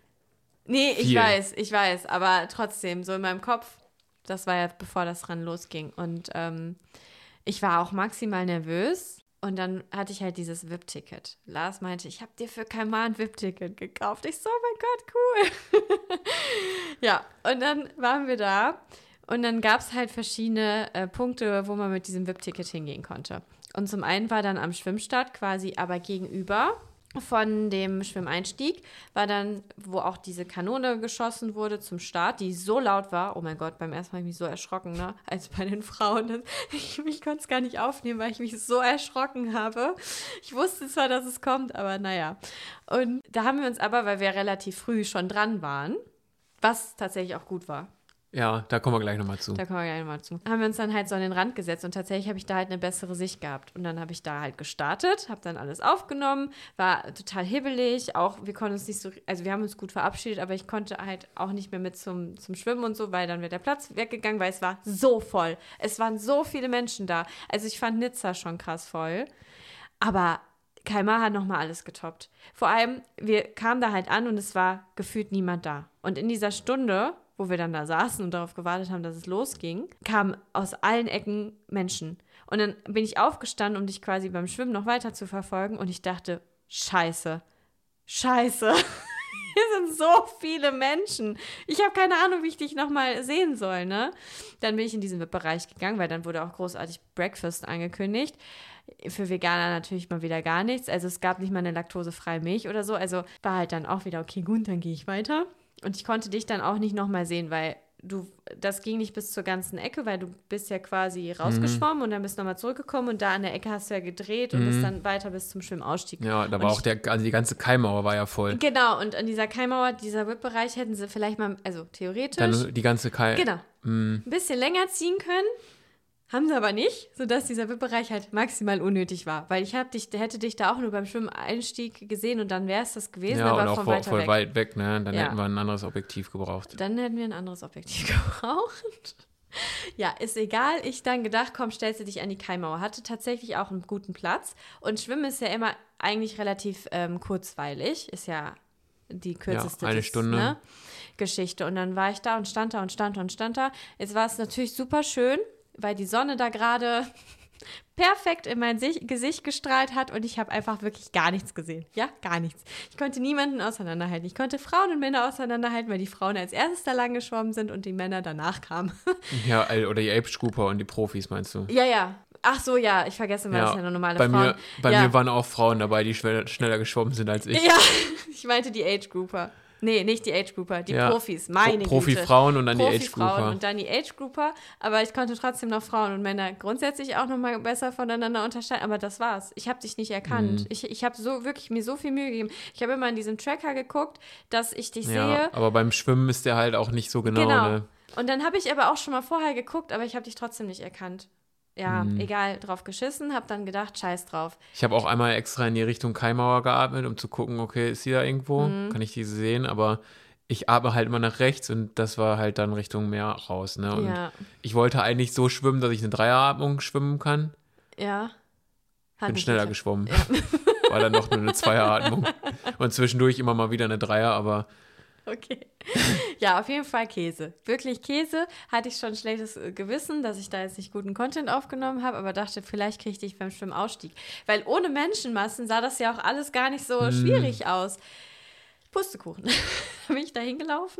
Nee, ich viel. weiß, ich weiß, aber trotzdem, so in meinem Kopf, das war ja bevor das Rennen losging und ähm, ich war auch maximal nervös. Und dann hatte ich halt dieses V I P-Ticket. Lars meinte, ich habe dir für Kaiman ein V I P-Ticket gekauft. Ich so, oh mein Gott, cool. Ja, und dann waren wir da. Und dann gab es halt verschiedene äh, Punkte, wo man mit diesem V I P-Ticket hingehen konnte. Und zum einen war dann am Schwimmstart quasi aber gegenüber von dem Schwimmeinstieg, war dann, wo auch diese Kanone geschossen wurde zum Start, die so laut war. Oh mein Gott, beim ersten Mal habe ich mich so erschrocken, ne? Als bei den Frauen. Ich, ich konnte es gar nicht aufnehmen, weil ich mich so erschrocken habe. Ich wusste zwar, dass es kommt, aber naja. Und da haben wir uns aber, weil wir relativ früh schon dran waren, was tatsächlich auch gut war. Ja, da kommen wir gleich nochmal zu. Da kommen wir gleich nochmal zu. Haben wir uns dann halt so an den Rand gesetzt und tatsächlich habe ich da halt eine bessere Sicht gehabt. Und dann habe ich da halt gestartet, habe dann alles aufgenommen, war total hibbelig, auch wir konnten uns nicht so, also wir haben uns gut verabschiedet, aber ich konnte halt auch nicht mehr mit zum, zum Schwimmen und so, weil dann wäre der Platz weggegangen, weil es war so voll. Es waren so viele Menschen da. Also ich fand Nizza schon krass voll. Aber Kaiman hat nochmal alles getoppt. Vor allem, wir kamen da halt an und es war gefühlt niemand da. Und in dieser Stunde, wo wir dann da saßen und darauf gewartet haben, dass es losging, kamen aus allen Ecken Menschen. Und dann bin ich aufgestanden, um dich quasi beim Schwimmen noch weiter zu verfolgen. Und ich dachte, scheiße, scheiße, hier sind so viele Menschen. Ich habe keine Ahnung, wie ich dich nochmal sehen soll, ne? Dann bin ich in diesen V I P-Bereich gegangen, weil dann wurde auch großartig Breakfast angekündigt. Für Veganer natürlich mal wieder gar nichts. Also es gab nicht mal eine laktosefreie Milch oder so. Also war halt dann auch wieder, okay, gut, dann gehe ich weiter. Und ich konnte dich dann auch nicht nochmal sehen, weil du, das ging nicht bis zur ganzen Ecke, weil du bist ja quasi rausgeschwommen mhm. und dann bist du nochmal zurückgekommen und da an der Ecke hast du ja gedreht und mhm. bist dann weiter bis zum Schwimmausstieg. Ja, da und war ich, auch der, also die ganze Kaimauer war ja voll. Genau, und an dieser Kaimauer, dieser V I P-Bereich hätten sie vielleicht mal, also theoretisch. Dann die ganze Kai. Genau. Mhm. Ein bisschen länger ziehen können. Haben sie aber nicht, sodass dieser V I P-Bereich halt maximal unnötig war. Weil ich hab dich, hätte dich da auch nur beim Schwimmeinstieg gesehen und dann wäre es das gewesen, ja, aber und auch von voll, weiter voll weg. weit weg, ne? Dann ja. hätten wir ein anderes Objektiv gebraucht. Dann hätten wir ein anderes Objektiv gebraucht. Ja, ist egal. Ich dann gedacht, komm, stellst du dich an die Kaimauer. Hatte tatsächlich auch einen guten Platz. Und Schwimmen ist ja immer eigentlich relativ ähm, kurzweilig. Ist ja die kürzeste ja, eine des, Stunde. Ne, Geschichte. Und dann war ich da und stand da und stand da und stand da. Jetzt war es natürlich super schön, weil die Sonne da gerade perfekt in mein Gesicht gestrahlt hat und ich habe einfach wirklich gar nichts gesehen. Ja, gar nichts. Ich konnte niemanden auseinanderhalten. Ich konnte Frauen und Männer auseinanderhalten, weil die Frauen als erstes da lang geschwommen sind und die Männer danach kamen. Ja, oder die Age-Grouper und die Profis, meinst du? Ja, ja. Ach so, ja, ich vergesse immer, ja, das sind ja nur normale bei Frauen. Mir, bei ja. mir waren auch Frauen dabei, die schneller geschwommen sind als ich. Ja, ich meinte die Age-Grouper. Nee, nicht die Age-Grouper, die ja. Profis, meine Pro- Profi-Frauen und dann Profi die Age-Grouper. und dann die Age-Grouper, aber ich konnte trotzdem noch Frauen und Männer grundsätzlich auch nochmal besser voneinander unterscheiden, aber das war's. Ich habe dich nicht erkannt. Mhm. Ich, ich habe so wirklich mir so viel Mühe gegeben. Ich habe immer in diesem Tracker geguckt, dass ich dich ja, sehe. Aber beim Schwimmen ist der halt auch nicht so genau. Genau. Ne? Und dann habe ich aber auch schon mal vorher geguckt, aber ich habe dich trotzdem nicht erkannt. Ja, mhm. egal, drauf geschissen, hab dann gedacht, scheiß drauf. Ich habe auch einmal extra in die Richtung Kaimauer geatmet, um zu gucken, okay, ist sie da irgendwo? Mhm. Kann ich diese sehen? Aber ich atme halt immer nach rechts und das war halt dann Richtung Meer raus. Ne? Und ja. ich wollte eigentlich so schwimmen, dass ich eine Dreieratmung schwimmen kann. Ja. Hat Bin schneller geschwommen. Ja. War dann noch nur eine Zweieratmung. Und zwischendurch immer mal wieder eine Dreier, aber okay. Ja, auf jeden Fall Käse. Wirklich Käse. Hatte ich schon ein schlechtes Gewissen, dass ich da jetzt nicht guten Content aufgenommen habe, aber dachte, vielleicht kriege ich dich beim Schwimmausstieg. Weil ohne Menschenmassen sah das ja auch alles gar nicht so hm. schwierig aus. Pustekuchen. Da bin ich da hingelaufen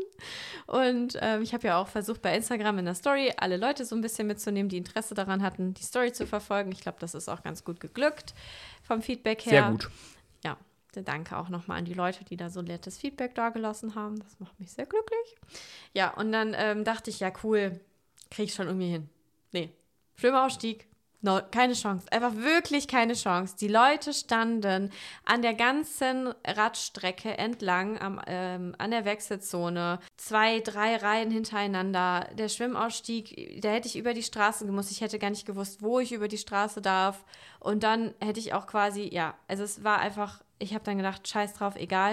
und ähm, ich habe ja auch versucht, bei Instagram in der Story alle Leute so ein bisschen mitzunehmen, die Interesse daran hatten, die Story zu verfolgen. Ich glaube, das ist auch ganz gut geglückt vom Feedback her. Sehr gut. Ja. Danke auch nochmal an die Leute, die da so nettes Feedback dagelassen haben. Das macht mich sehr glücklich. Ja, und dann ähm, dachte ich, ja cool, krieg ich schon irgendwie hin. Nee, Schwimmausstieg, no, keine Chance. Einfach wirklich keine Chance. Die Leute standen an der ganzen Radstrecke entlang am, ähm, an der Wechselzone. Zwei, drei Reihen hintereinander. Der Schwimmausstieg, da hätte ich über die Straße gemusst. Ich hätte gar nicht gewusst, wo ich über die Straße darf. Und dann hätte ich auch quasi, ja, also es war einfach... Ich habe dann gedacht, scheiß drauf, egal.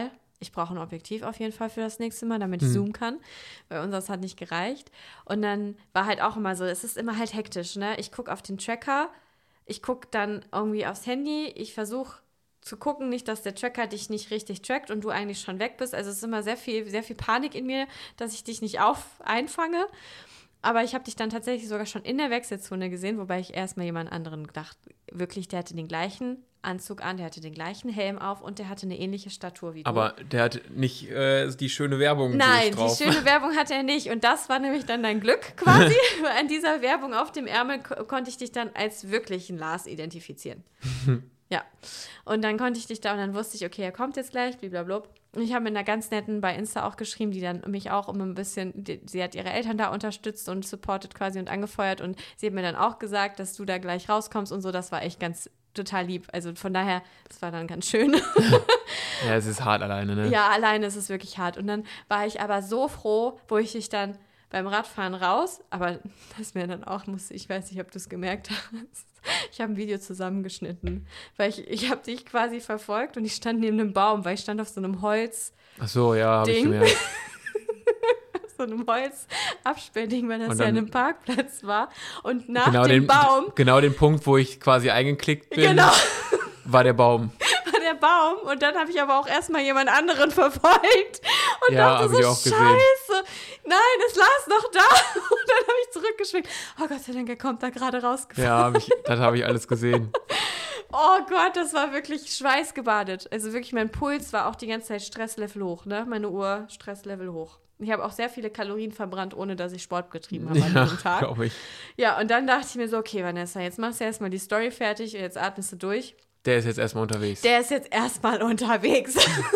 ich brauche ein Objektiv auf jeden Fall für das nächste Mal, damit ich hm. zoomen kann, weil unseres hat nicht gereicht. Und dann war halt auch immer so, es ist immer halt hektisch, ne? Ich gucke auf den Tracker, ich gucke dann irgendwie aufs Handy, ich versuche zu gucken, nicht, dass der Tracker dich nicht richtig trackt und du eigentlich schon weg bist. Also es ist immer sehr viel, sehr viel Panik in mir, dass ich dich nicht auf einfange. Aber ich habe dich dann tatsächlich sogar schon in der Wechselzone gesehen, wobei ich erstmal jemand anderen gedacht, wirklich, der hatte den gleichen Anzug an, der hatte den gleichen Helm auf und der hatte eine ähnliche Statur wie du. Aber der hat nicht äh, die schöne Werbung Nein, drauf. die schöne Werbung hatte er nicht. Und das war nämlich dann dein Glück quasi. An dieser Werbung auf dem Ärmel ko- konnte ich dich dann als wirklichen Lars identifizieren. Ja, und dann konnte ich dich da und dann wusste ich, okay, er kommt jetzt gleich, blablabla. Und ich habe mit einer ganz netten bei Insta auch geschrieben, die dann mich auch um ein bisschen, die, sie hat ihre Eltern da unterstützt und supportet quasi und angefeuert und sie hat mir dann auch gesagt, dass du da gleich rauskommst und so, das war echt ganz total lieb. Also von daher, das war dann ganz schön. Ja, es ist hart alleine, ne? Ja, alleine ist es wirklich hart. Und dann war ich aber so froh, wo ich dich dann beim Radfahren raus, aber das mir dann auch musste, ich weiß nicht, ob du es gemerkt hast, ich habe ein Video zusammengeschnitten, weil ich, ich habe dich quasi verfolgt und ich stand neben einem Baum, weil ich stand auf so einem Holz. Ach so, ja, habe ich gemerkt. Auf so einem Holzabsperrding, weil das dann, ja an einem Parkplatz war. Und nach genau dem den, Baum. Genau den Punkt, wo ich quasi eingeklickt bin, genau. war der Baum. War der Baum. Und dann habe ich aber auch erstmal jemand anderen verfolgt. Und ja, dachte so, ich auch Scheiße. Gesehen. Nein, es lag noch da. Und dann habe ich zurückgeschwingt. Oh Gott sei Dank, er kommt da gerade rausgefahren. Ja, hab ich, das habe ich alles gesehen. Oh Gott, das war wirklich schweißgebadet. Also wirklich, mein Puls war auch die ganze Zeit Stresslevel hoch, ne? Meine Uhr, Stresslevel hoch. Ich habe auch sehr viele Kalorien verbrannt, ohne dass ich Sport getrieben habe an ja, diesem Tag. glaube ich. Ja, und dann dachte ich mir so, okay, Vanessa, jetzt machst du erstmal die Story fertig und jetzt atmest du durch. Der ist jetzt erstmal unterwegs. Der ist jetzt erstmal unterwegs.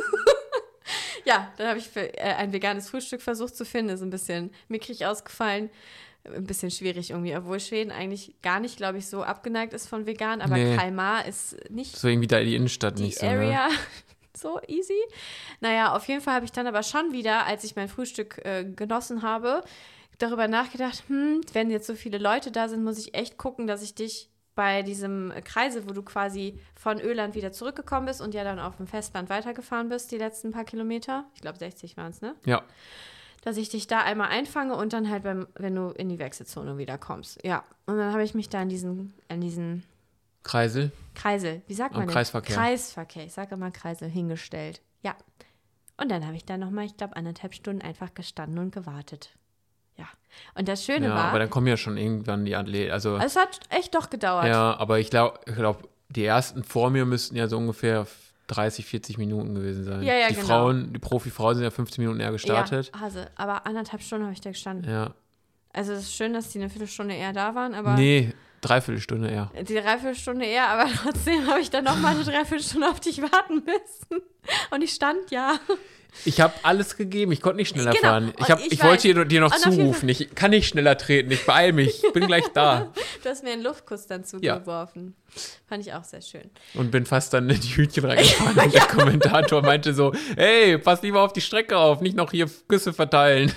Ja, dann habe ich für, äh, ein veganes Frühstück versucht zu finden. Ist ein bisschen mickrig ausgefallen. Ein bisschen schwierig irgendwie, obwohl Schweden eigentlich gar nicht, glaube ich, so abgeneigt ist von vegan, aber nee. Kalmar ist nicht so irgendwie da die Innenstadt die nicht so, Area ne? so easy. Naja, auf jeden Fall habe ich dann aber schon wieder, als ich mein Frühstück äh, genossen habe, darüber nachgedacht, hm, wenn jetzt so viele Leute da sind, muss ich echt gucken, dass ich dich bei diesem Kreisel, wo du quasi von Öland wieder zurückgekommen bist und ja dann auf dem Festland weitergefahren bist, die letzten paar Kilometer, ich glaube sechzig waren es, ne? Ja. Dass ich dich da einmal einfange und dann halt, beim, wenn du in die Wechselzone wieder kommst. Ja, und dann habe ich mich da an diesen, an diesen Kreisel? Kreisel, wie sagt man Am denn? Kreisverkehr. Kreisverkehr, ich sage immer Kreisel, hingestellt. Ja. Und dann habe ich da nochmal, ich glaube, anderthalb Stunden einfach gestanden und gewartet. Ja. Und das Schöne ja, war. aber dann kommen ja schon irgendwann die Athleten. Also, es hat echt doch gedauert. ja, aber ich glaube, ich glaub, die ersten vor mir müssten ja so ungefähr dreißig, vierzig Minuten gewesen sein. Ja, ja, die genau. Frauen, die Profifrauen sind ja fünfzehn Minuten eher gestartet. Ja, Hase, aber anderthalb Stunden habe ich da gestanden. Ja. Also es ist schön, dass die eine Viertelstunde eher da waren, aber. Nee, dreiviertelstunde eher. Die Dreiviertelstunde eher, aber trotzdem habe ich dann noch mal eine Dreiviertelstunde auf dich warten müssen. Und ich stand ja. Ich habe alles gegeben, ich konnte nicht schneller genau. fahren. Ich, hab, ich, ich wollte dir, dir noch und zurufen, ich kann nicht schneller treten, ich beeil mich, ich bin gleich da. Du hast mir einen Luftkuss dann zugeworfen. Ja. Fand ich auch sehr schön. Und bin fast dann in die Hütchen reingefahren und der Kommentator meinte so, hey, pass lieber auf die Strecke auf, nicht noch hier Küsse verteilen.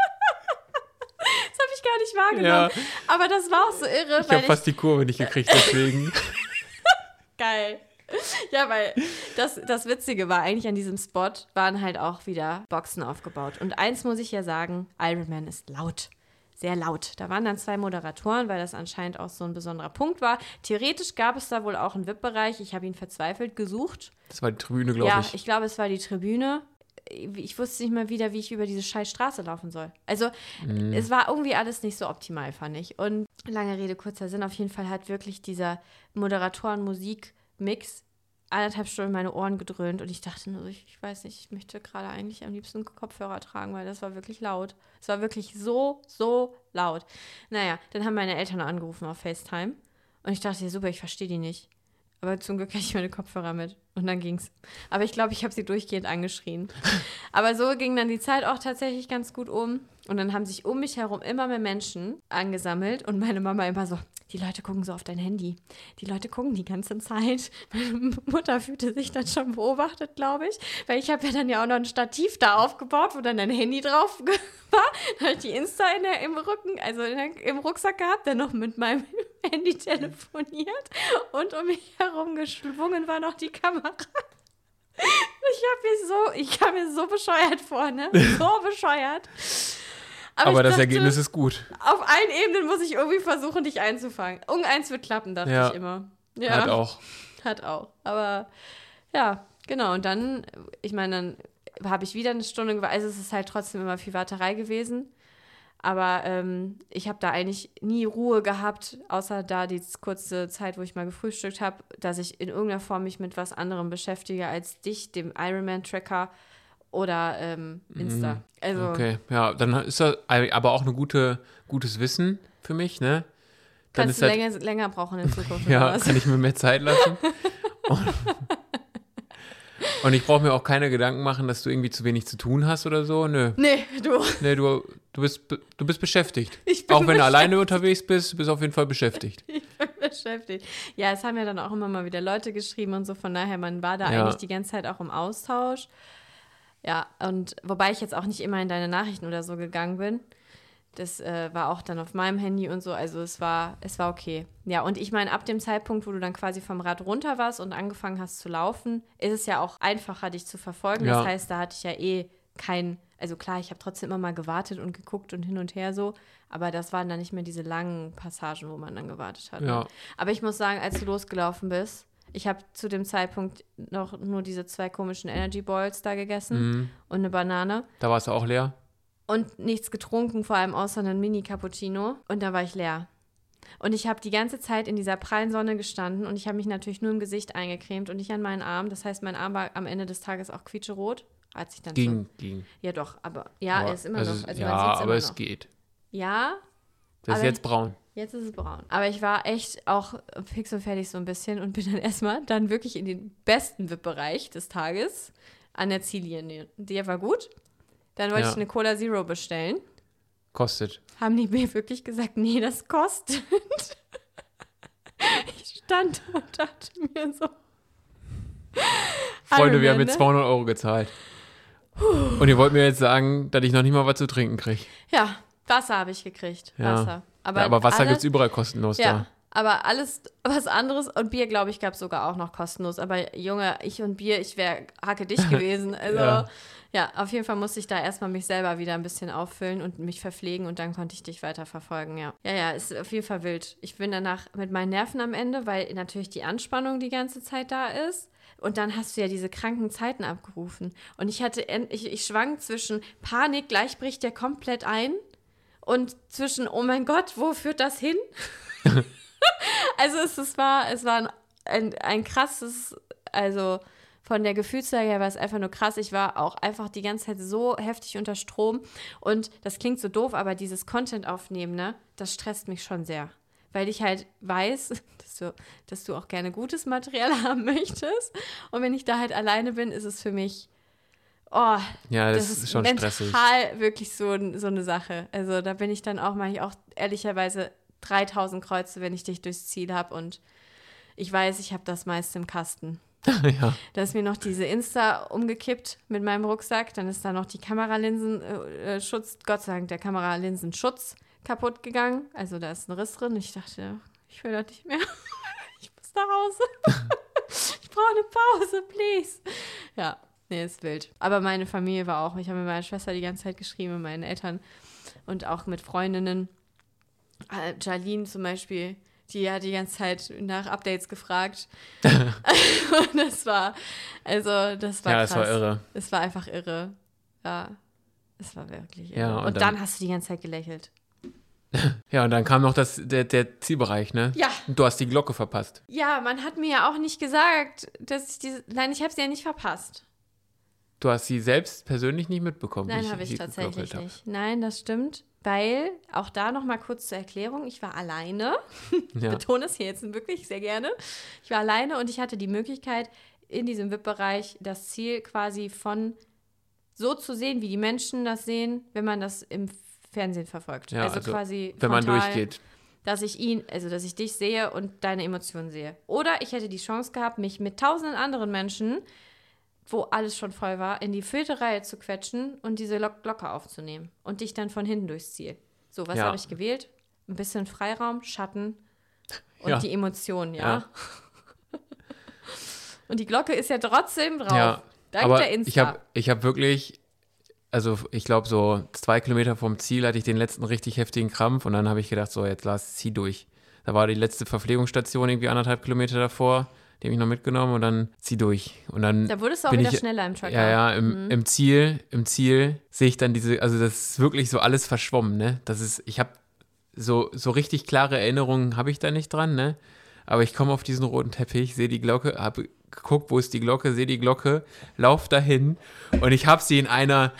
Das habe ich gar nicht wahrgenommen. Ja. Aber das war auch so irre. Ich habe fast die Kurve nicht gekriegt, deswegen. Geil. Ja, weil das, das Witzige war, eigentlich an diesem Spot waren halt auch wieder Boxen aufgebaut. Und eins muss ich ja sagen, Ironman ist laut. Sehr laut. Da waren dann zwei Moderatoren, weil das anscheinend auch so ein besonderer Punkt war. Theoretisch gab es da wohl auch einen V I P-Bereich. Ich habe ihn verzweifelt gesucht. Das war die Tribüne, glaube ja, ich. Ja, ich glaube, es war die Tribüne. Ich wusste nicht mal wieder, wie ich über diese scheiß Straße laufen soll. Also, mm. es war irgendwie alles nicht so optimal, fand ich. Und lange Rede, kurzer Sinn, auf jeden Fall hat wirklich dieser Moderatoren-Musik-Mix anderthalb Stunden meine Ohren gedröhnt und ich dachte nur, ich, ich weiß nicht, ich möchte gerade eigentlich am liebsten Kopfhörer tragen, weil das war wirklich laut. Es war wirklich so, so laut. Naja, dann haben meine Eltern angerufen auf FaceTime und ich dachte, ja super, ich verstehe die nicht. Aber zum Glück hatte ich meine Kopfhörer mit und dann ging's. Aber ich glaube, ich habe sie durchgehend angeschrien. Aber so ging dann die Zeit auch tatsächlich ganz gut um. Und dann haben sich um mich herum immer mehr Menschen angesammelt und meine Mama immer so, die Leute gucken so auf dein Handy. Die Leute gucken die ganze Zeit. Meine Mutter fühlte sich dann schon beobachtet, glaube ich. Weil ich habe ja dann ja auch noch ein Stativ da aufgebaut, wo dann dein Handy drauf war. Dann habe ich die Insta in der, im Rücken, also in der, im Rucksack gehabt, dann noch mit meinem Handy telefoniert. Und um mich herum geschwungen war noch die Kamera. Ich hab mir so, ich kam mir so bescheuert vor, ne? So bescheuert. Aber, Aber das dachte, Ergebnis ist gut. Auf allen Ebenen muss ich irgendwie versuchen, dich einzufangen. Irgendeins wird klappen, dachte ja. ich immer. Ja. Hat auch. Hat auch. Aber ja, genau. Und dann, ich meine, dann habe ich wieder eine Stunde gewartet. Also es ist halt trotzdem immer viel Warterei gewesen. Aber ähm, ich habe da eigentlich nie Ruhe gehabt, außer da die kurze Zeit, wo ich mal gefrühstückt habe, dass ich in irgendeiner Form mich mit was anderem beschäftige als dich, dem Ironman-Tracker oder ähm, Insta. Mhm. Also, okay, ja, dann ist das aber auch ein gute, gutes Wissen für mich, ne? Dann kannst ist du länger, länger brauchen in Zukunft. Ja, kann ich mir mehr Zeit lassen. und, und ich brauche mir auch keine Gedanken machen, dass du irgendwie zu wenig zu tun hast oder so. Nö. Nee, du. Nee, du, du, bist, du bist beschäftigt. Ich bin auch wenn du beschäftigt. alleine unterwegs bist, du bist auf jeden Fall beschäftigt. Ich bin beschäftigt. Ja, es haben ja dann auch immer mal wieder Leute geschrieben und so, von daher, man war da Ja. eigentlich die ganze Zeit auch im Austausch. Ja, und wobei ich jetzt auch nicht immer in deine Nachrichten oder so gegangen bin. Das äh, war auch dann auf meinem Handy und so, also es war, es war okay. Ja, und ich meine, ab dem Zeitpunkt, wo du dann quasi vom Rad runter warst und angefangen hast zu laufen, ist es ja auch einfacher, dich zu verfolgen. Ja. Das heißt, da hatte ich ja eh kein, also klar, ich habe trotzdem immer mal gewartet und geguckt und hin und her so, aber das waren dann nicht mehr diese langen Passagen, wo man dann gewartet hat. Ja. Ne? Aber ich muss sagen, als du losgelaufen bist, ich habe zu dem Zeitpunkt noch nur diese zwei komischen Energy Balls da gegessen Mhm. und eine Banane. Da warst du auch leer. Und nichts getrunken, vor allem außer einen Mini-Cappuccino. Und da war ich leer. Und ich habe die ganze Zeit in dieser prallen Sonne gestanden und ich habe mich natürlich nur im Gesicht eingecremt und nicht an meinen Arm. Das heißt, mein Arm war am Ende des Tages auch quietscherot. Als ich dann Ging, so, ging. ja doch, aber ja, aber er ist immer also, noch. Also ja, man sieht's aber immer es noch. geht. Ja, Das ist aber jetzt braun. jetzt ist es braun. Aber ich war echt auch fix und fertig so ein bisschen und bin dann erstmal dann wirklich in den besten V I P-Bereich des Tages an der Ziellinie. Der war gut. Dann wollte Ja. ich eine Cola Zero bestellen. Kostet. Haben die mir wirklich gesagt, nee, das kostet. Ich stand und dachte mir so. Freunde, wir haben Ironman, jetzt ne? zweihundert Euro gezahlt. Und ihr wollt mir jetzt sagen, dass ich noch nicht mal was zu trinken kriege. Ja, Wasser habe ich gekriegt. Ja. Wasser. Aber, Ja, aber Wasser alles, gibt es überall kostenlos Ja, da. aber alles was anderes und Bier, glaube ich, gab es sogar auch noch kostenlos. Aber Junge, ich und Bier, ich wäre hacke dich gewesen. Also Ja. ja. auf jeden Fall musste ich da erstmal mich selber wieder ein bisschen auffüllen und mich verpflegen und dann konnte ich dich weiter verfolgen, ja. Ja, ja, ist auf jeden Fall wild. Ich bin danach mit meinen Nerven am Ende, weil natürlich die Anspannung die ganze Zeit da ist. Und dann hast du ja diese kranken Zeiten abgerufen. Und ich hatte, ich, ich schwank zwischen Panik, gleich bricht der komplett ein. Und zwischen, oh mein Gott, wo führt das hin? Also es, es war, es war ein, ein, ein krasses, also von der Gefühlslage her war es einfach nur krass. Ich war auch einfach die ganze Zeit so heftig unter Strom. Und das klingt so doof, aber dieses Content aufnehmen, ne, das stresst mich schon sehr. Weil ich halt weiß, dass du, dass du auch gerne gutes Material haben möchtest. Und wenn ich da halt alleine bin, ist es für mich, oh, Ja, das, das ist ist schon mental stressig. wirklich so, so eine Sache. Also da bin ich dann auch, mache ich auch ehrlicherweise dreitausend Kreuze, wenn ich dich durchs Ziel habe und ich weiß, ich habe das meiste im Kasten. Ja. Da ist mir noch diese Insta umgekippt mit meinem Rucksack, dann ist da noch die Kameralinsenschutz, Gott sei Dank der Kameralinsenschutz kaputt gegangen. Also da ist ein Riss drin. Ich dachte, ich will das nicht mehr. Ich muss nach Hause. Ich brauche eine Pause, please. Ja. Nee, ist wild. Aber meine Familie war auch, ich habe mit meiner Schwester die ganze Zeit geschrieben, mit meinen Eltern und auch mit Freundinnen. Äh, Jalene zum Beispiel, die hat die ganze Zeit nach Updates gefragt. Und das war, also das war Ja, krass. das war irre. Es war einfach irre. Ja, es war wirklich irre. Ja, und und dann, dann- hast du die ganze Zeit gelächelt. Ja, und dann kam noch das, der, der Zielbereich, ne? Ja. Und du hast die Glocke verpasst. Ja, man hat mir ja auch nicht gesagt, dass ich diese, nein, ich habe sie ja nicht verpasst. Du hast sie selbst persönlich nicht mitbekommen. wie Nein, habe ich sie tatsächlich geglockelt hab. nicht. Nein, das stimmt. Weil, auch da noch mal kurz zur Erklärung, ich war alleine. Ich Ja. betone es hier jetzt wirklich sehr gerne. Ich war alleine und ich hatte die Möglichkeit, in diesem V I P-Bereich das Ziel quasi von so zu sehen, wie die Menschen das sehen, wenn man das im Fernsehen verfolgt. Ja, also, also, quasi Wenn man frontal, durchgeht. dass ich ihn, also dass ich dich sehe und deine Emotionen sehe. Oder ich hätte die Chance gehabt, mich mit tausenden anderen Menschen, wo alles schon voll war, in die vierte Reihe zu quetschen und diese Lok- Glocke aufzunehmen und dich dann von hinten durchs Ziel. So, was Ja. habe ich gewählt? Ein bisschen Freiraum, Schatten und Ja. die Emotionen, ja. Ja. Und die Glocke ist ja trotzdem drauf. Ja, Dank Aber der Insta. ich habe ich hab wirklich, also ich glaube so zwei Kilometer vom Ziel hatte ich den letzten richtig heftigen Krampf und dann habe ich gedacht, so jetzt Lars, zieh durch. Da war die letzte Verpflegungsstation irgendwie anderthalb Kilometer davor, die habe ich noch mitgenommen und dann zieh durch. Und dann Da wurdest du auch bin wieder ich, schneller im Tracker. Ja, ja, im, Mhm. im Ziel, im Ziel sehe ich dann diese, also das ist wirklich so alles verschwommen, ne? Das ist, ich habe so, so richtig klare Erinnerungen habe ich da nicht dran, ne? Aber ich komme auf diesen roten Teppich, sehe die Glocke, habe geguckt, wo ist die Glocke, sehe die Glocke, lauf dahin und ich habe sie in einer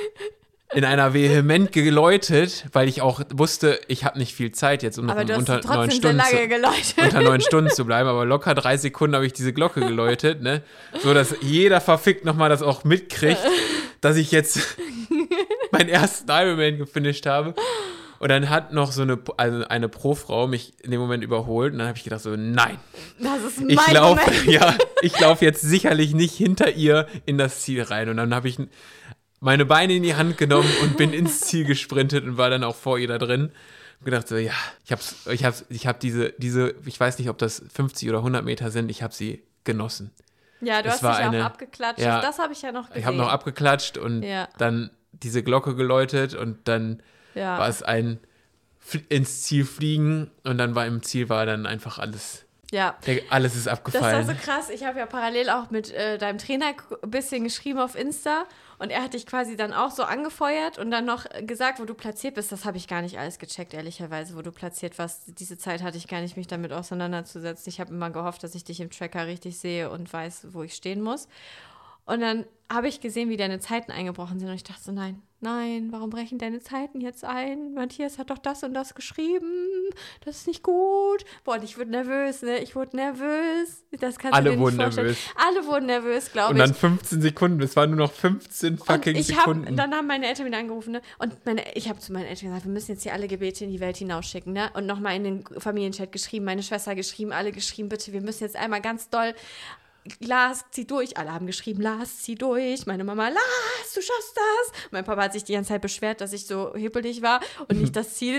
in einer vehement geläutet, weil ich auch wusste, ich habe nicht viel Zeit jetzt, um noch Aber du hast unter trotzdem neun sehr Stunden lange zu, geläutet. unter neun Stunden zu bleiben, aber locker drei Sekunden habe ich diese Glocke geläutet, ne? So, dass jeder verfickt nochmal das auch mitkriegt, dass ich jetzt meinen ersten Ironman gefinisht habe. Und dann hat noch so eine, also eine Pro-Frau mich in dem Moment überholt und dann habe ich gedacht so, nein. Das ist mein Ich laufe, Moment. ja, ich laufe jetzt sicherlich nicht hinter ihr in das Ziel rein. Und dann habe ich meine Beine in die Hand genommen und bin ins Ziel gesprintet und war dann auch vor ihr da drin. Und gedacht so, ja, ich habe ich hab, ich hab diese, diese, ich weiß nicht, ob das fünfzig oder hundert Meter sind, ich habe sie genossen. Ja, du Es hast war dich eine- auch abgeklatscht. ja, das habe ich ja noch gesehen. Ich habe noch abgeklatscht und Ja. dann diese Glocke geläutet und dann ja. war es ein Fl- ins Ziel fliegen und dann war im Ziel war dann einfach alles, Ja. alles ist Das abgefallen. war so krass. Ich habe ja parallel auch mit äh, deinem Trainer k- ein bisschen geschrieben auf Insta und er hat dich quasi dann auch so angefeuert und dann noch gesagt, wo du platziert bist. Das habe ich gar nicht alles gecheckt, ehrlicherweise, wo du platziert warst. Diese Zeit hatte ich gar nicht, mich damit auseinanderzusetzen. Ich habe immer gehofft, dass ich dich im Tracker richtig sehe und weiß, wo ich stehen muss. Und dann habe ich gesehen, wie deine Zeiten eingebrochen sind und ich dachte so, nein, nein, warum brechen deine Zeiten jetzt ein? Matthias hat doch das und das geschrieben, das ist nicht gut. Boah, und ich wurde nervös, ne? Ich wurde nervös. Das kannst Alle du dir nicht wurden vorstellen. nervös. Alle wurden nervös, glaube Und ich. dann fünfzehn Sekunden, es waren nur noch fünfzehn fucking und ich hab, Sekunden. dann haben meine Eltern wieder angerufen, ne? Und meine, ich habe zu meinen Eltern gesagt, wir müssen jetzt hier alle Gebete in die Welt hinausschicken, ne? Und nochmal in den Familienchat geschrieben, meine Schwester geschrieben, alle geschrieben, bitte, wir müssen jetzt einmal ganz doll, Lars, zieh durch. Alle haben geschrieben, Lars, zieh durch. Meine Mama, Lars, du schaffst das. Mein Papa hat sich die ganze Zeit beschwert, dass ich so hippelig war und nicht das Ziel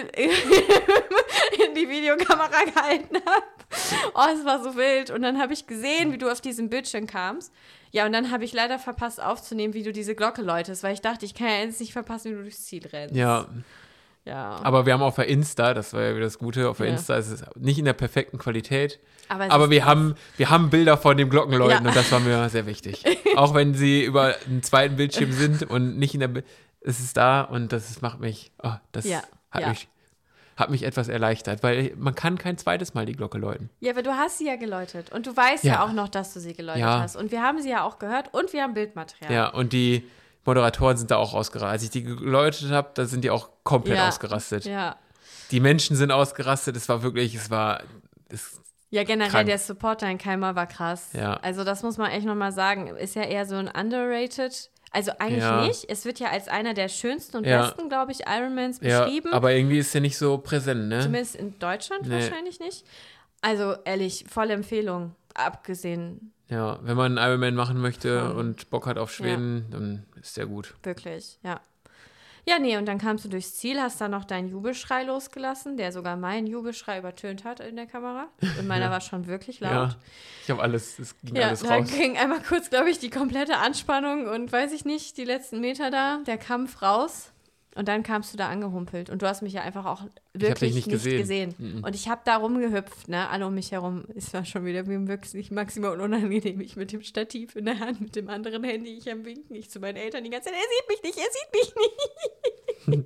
in die Videokamera gehalten habe. Oh, es war so wild. Und dann habe ich gesehen, wie du auf diesem Bildschirm kamst. Ja, und dann habe ich leider verpasst aufzunehmen, wie du diese Glocke läutest, weil ich dachte, ich kann ja jetzt nicht verpassen, wie du durchs Ziel rennst. Ja, Ja. aber wir haben auf der Insta, das war ja wieder das Gute, auf der Ja. Insta ist es nicht in der perfekten Qualität, Aber, es aber ist wir krass. haben, wir haben Bilder von dem Glockenläuten Ja. und das war mir sehr wichtig. Auch wenn sie über einen zweiten Bildschirm sind und nicht in der, Bi- es ist da und das macht mich, oh, das Ja, hat ja. mich, hat mich etwas erleichtert, weil man kann kein zweites Mal die Glocke läuten. Ja, aber du hast sie ja geläutet. Und du weißt ja, Ja. auch noch, dass du sie geläutet Ja. hast. Und wir haben sie ja auch gehört und wir haben Bildmaterial. Ja, und die Moderatoren sind da auch ausgerastet. Als ich die geläutet habe, da sind die auch komplett Ja. ausgerastet. Ja. Die Menschen sind ausgerastet, es war wirklich, es war, es, Ja, generell Krank. der Supporter in Keimer war krass. Ja. Also das muss man echt nochmal sagen. Ist ja eher so ein underrated. Also eigentlich Ja. nicht. Es wird ja als einer der schönsten und Ja. besten, glaube ich, Ironmans ja, beschrieben. aber irgendwie ist der nicht so präsent, ne? Zumindest in Deutschland Nee. wahrscheinlich nicht. Also ehrlich, volle Empfehlung. Abgesehen, Ja, wenn man einen Ironman machen möchte Schon. und Bock hat auf Schweden, dann ist der gut. wirklich, ja. Ja, nee, und dann kamst du durchs Ziel, hast dann noch deinen Jubelschrei losgelassen, der sogar meinen Jubelschrei übertönt hat in der Kamera. Und meiner Ja. war schon wirklich laut. Ja, ich habe alles, es ging Ja, alles da raus. ging einmal kurz, glaube ich, die komplette Anspannung und weiß ich nicht, die letzten Meter da, der Kampf raus. Und dann kamst du da angehumpelt. Und du hast mich ja einfach auch wirklich dich nicht nicht, gesehen. gesehen. Mhm. Und ich habe da rumgehüpft, ne? Alle um mich herum. Es war schon wieder wie wirklich maximal unangenehm. Ich mit dem Stativ in der Hand, mit dem anderen Handy, ich am Winken. Ich zu meinen Eltern die ganze Zeit, er sieht mich nicht, er sieht mich nicht.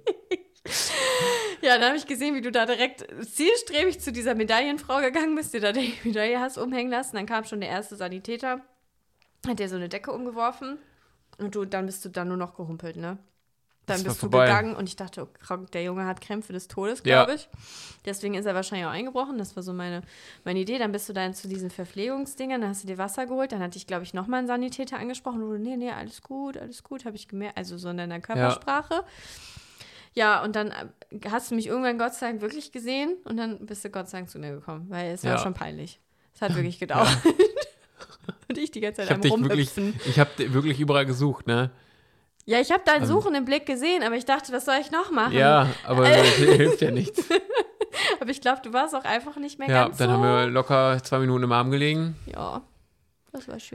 Ja, dann habe ich gesehen, wie du da direkt zielstrebig zu dieser Medaillenfrau gegangen bist, dir da die Medaille hast umhängen lassen. Dann kam schon der erste Sanitäter, hat dir so eine Decke umgeworfen und du, dann bist du dann nur noch gehumpelt, ne? Dann Das war bist du vorbei. gegangen und ich dachte, oh, krank, der Junge hat Krämpfe des Todes, Ja. glaube ich. Deswegen ist er wahrscheinlich auch eingebrochen. Das war so meine, meine Idee. Dann bist du dann zu diesen Verpflegungsdingern, dann hast du dir Wasser geholt. Dann hatte ich, glaube ich, nochmal einen Sanitäter angesprochen. Und du, nee, nee, alles gut, alles gut, habe ich gemerkt. Also so in deiner Körpersprache. Ja, und dann äh, hast du mich irgendwann Gott sei Dank wirklich gesehen und dann bist du Gott sei Dank zu mir gekommen, weil es war Ja. schon peinlich. Es hat wirklich gedauert. Und ich die ganze Ich Zeit habe am dich wirklich, Rumhüpfen. ich habe wirklich überall gesucht, ne? Ja, ich habe deinen Also- suchenden Blick gesehen, aber ich dachte, was soll ich noch machen? Ja, aber das hilft ja nichts. Aber ich glaube, du warst auch einfach nicht mehr Ja, ganz dann so. haben wir locker zwei Minuten im Arm gelegen Ja, das war schön.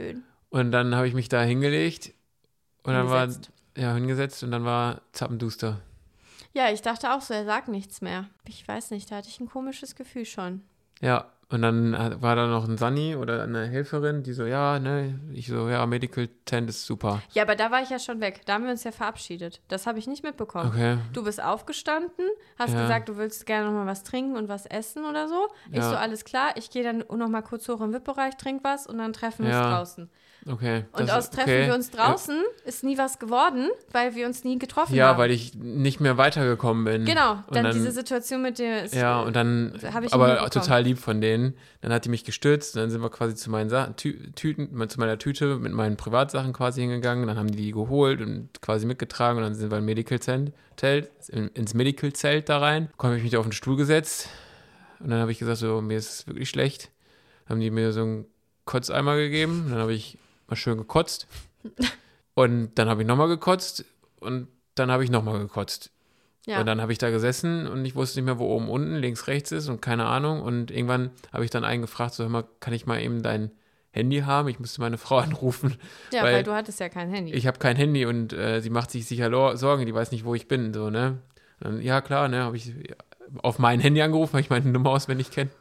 Und dann habe ich mich da hingelegt und dann war, Hingesetzt. ja, hingesetzt und dann war zappenduster. Ja, ich dachte auch so, er sagt nichts mehr. Ich weiß nicht, da hatte ich ein komisches Gefühl schon. Ja, und dann hat- war da noch ein Sunny oder eine Helferin, die so, ja, ne, ich so, ja, Medical Tent ist super. Ja, aber da war ich ja schon weg. Da haben wir uns ja verabschiedet. Das habe ich nicht mitbekommen. Okay, Du bist aufgestanden, hast Ja. gesagt, du willst gerne noch mal was trinken und was essen oder so. Ich Ja. so, alles klar, ich gehe dann noch mal kurz hoch im V I P-Bereich, trink was und dann treffen wir uns Ja. draußen. okay. Und das- aus Treffen okay. wir uns draußen ist nie was geworden, weil wir uns nie getroffen Ja, haben. weil ich nicht mehr weitergekommen bin. Genau, Und dann, dann- diese Situation mit dir ist, Ja, und dann, Hab ich aber nicht mitbekommen. total lieb von denen. Dann hat die mich gestützt, dann sind wir quasi zu meinen Sa Tü Tüten, zu meiner Tüte mit meinen Privatsachen quasi hingegangen. Dann haben die die geholt und quasi mitgetragen und dann sind wir im Medical Zelt, in, ins Medical Zelt da rein. Dann habe ich mich da auf den Stuhl gesetzt und dann habe ich gesagt, so, mir ist es wirklich schlecht. Dann haben die mir so einen Kotzeimer gegeben, dann habe ich mal schön gekotzt und dann habe ich nochmal gekotzt und dann habe ich nochmal gekotzt. ja. Und dann habe ich da gesessen und ich wusste nicht mehr, wo oben, unten, links, rechts ist und keine Ahnung. Und irgendwann habe ich dann einen gefragt, so, hör mal, kann ich mal eben dein Handy haben? Ich musste meine Frau anrufen. ja, weil weil du hattest ja kein Handy. Ich habe kein Handy und äh, sie macht sich sicher lo- Sorgen, die weiß nicht, wo ich bin. So, ne? Und dann, ja, klar, ne, habe ich auf mein Handy angerufen, weil ich meine Nummer auswendig kenne.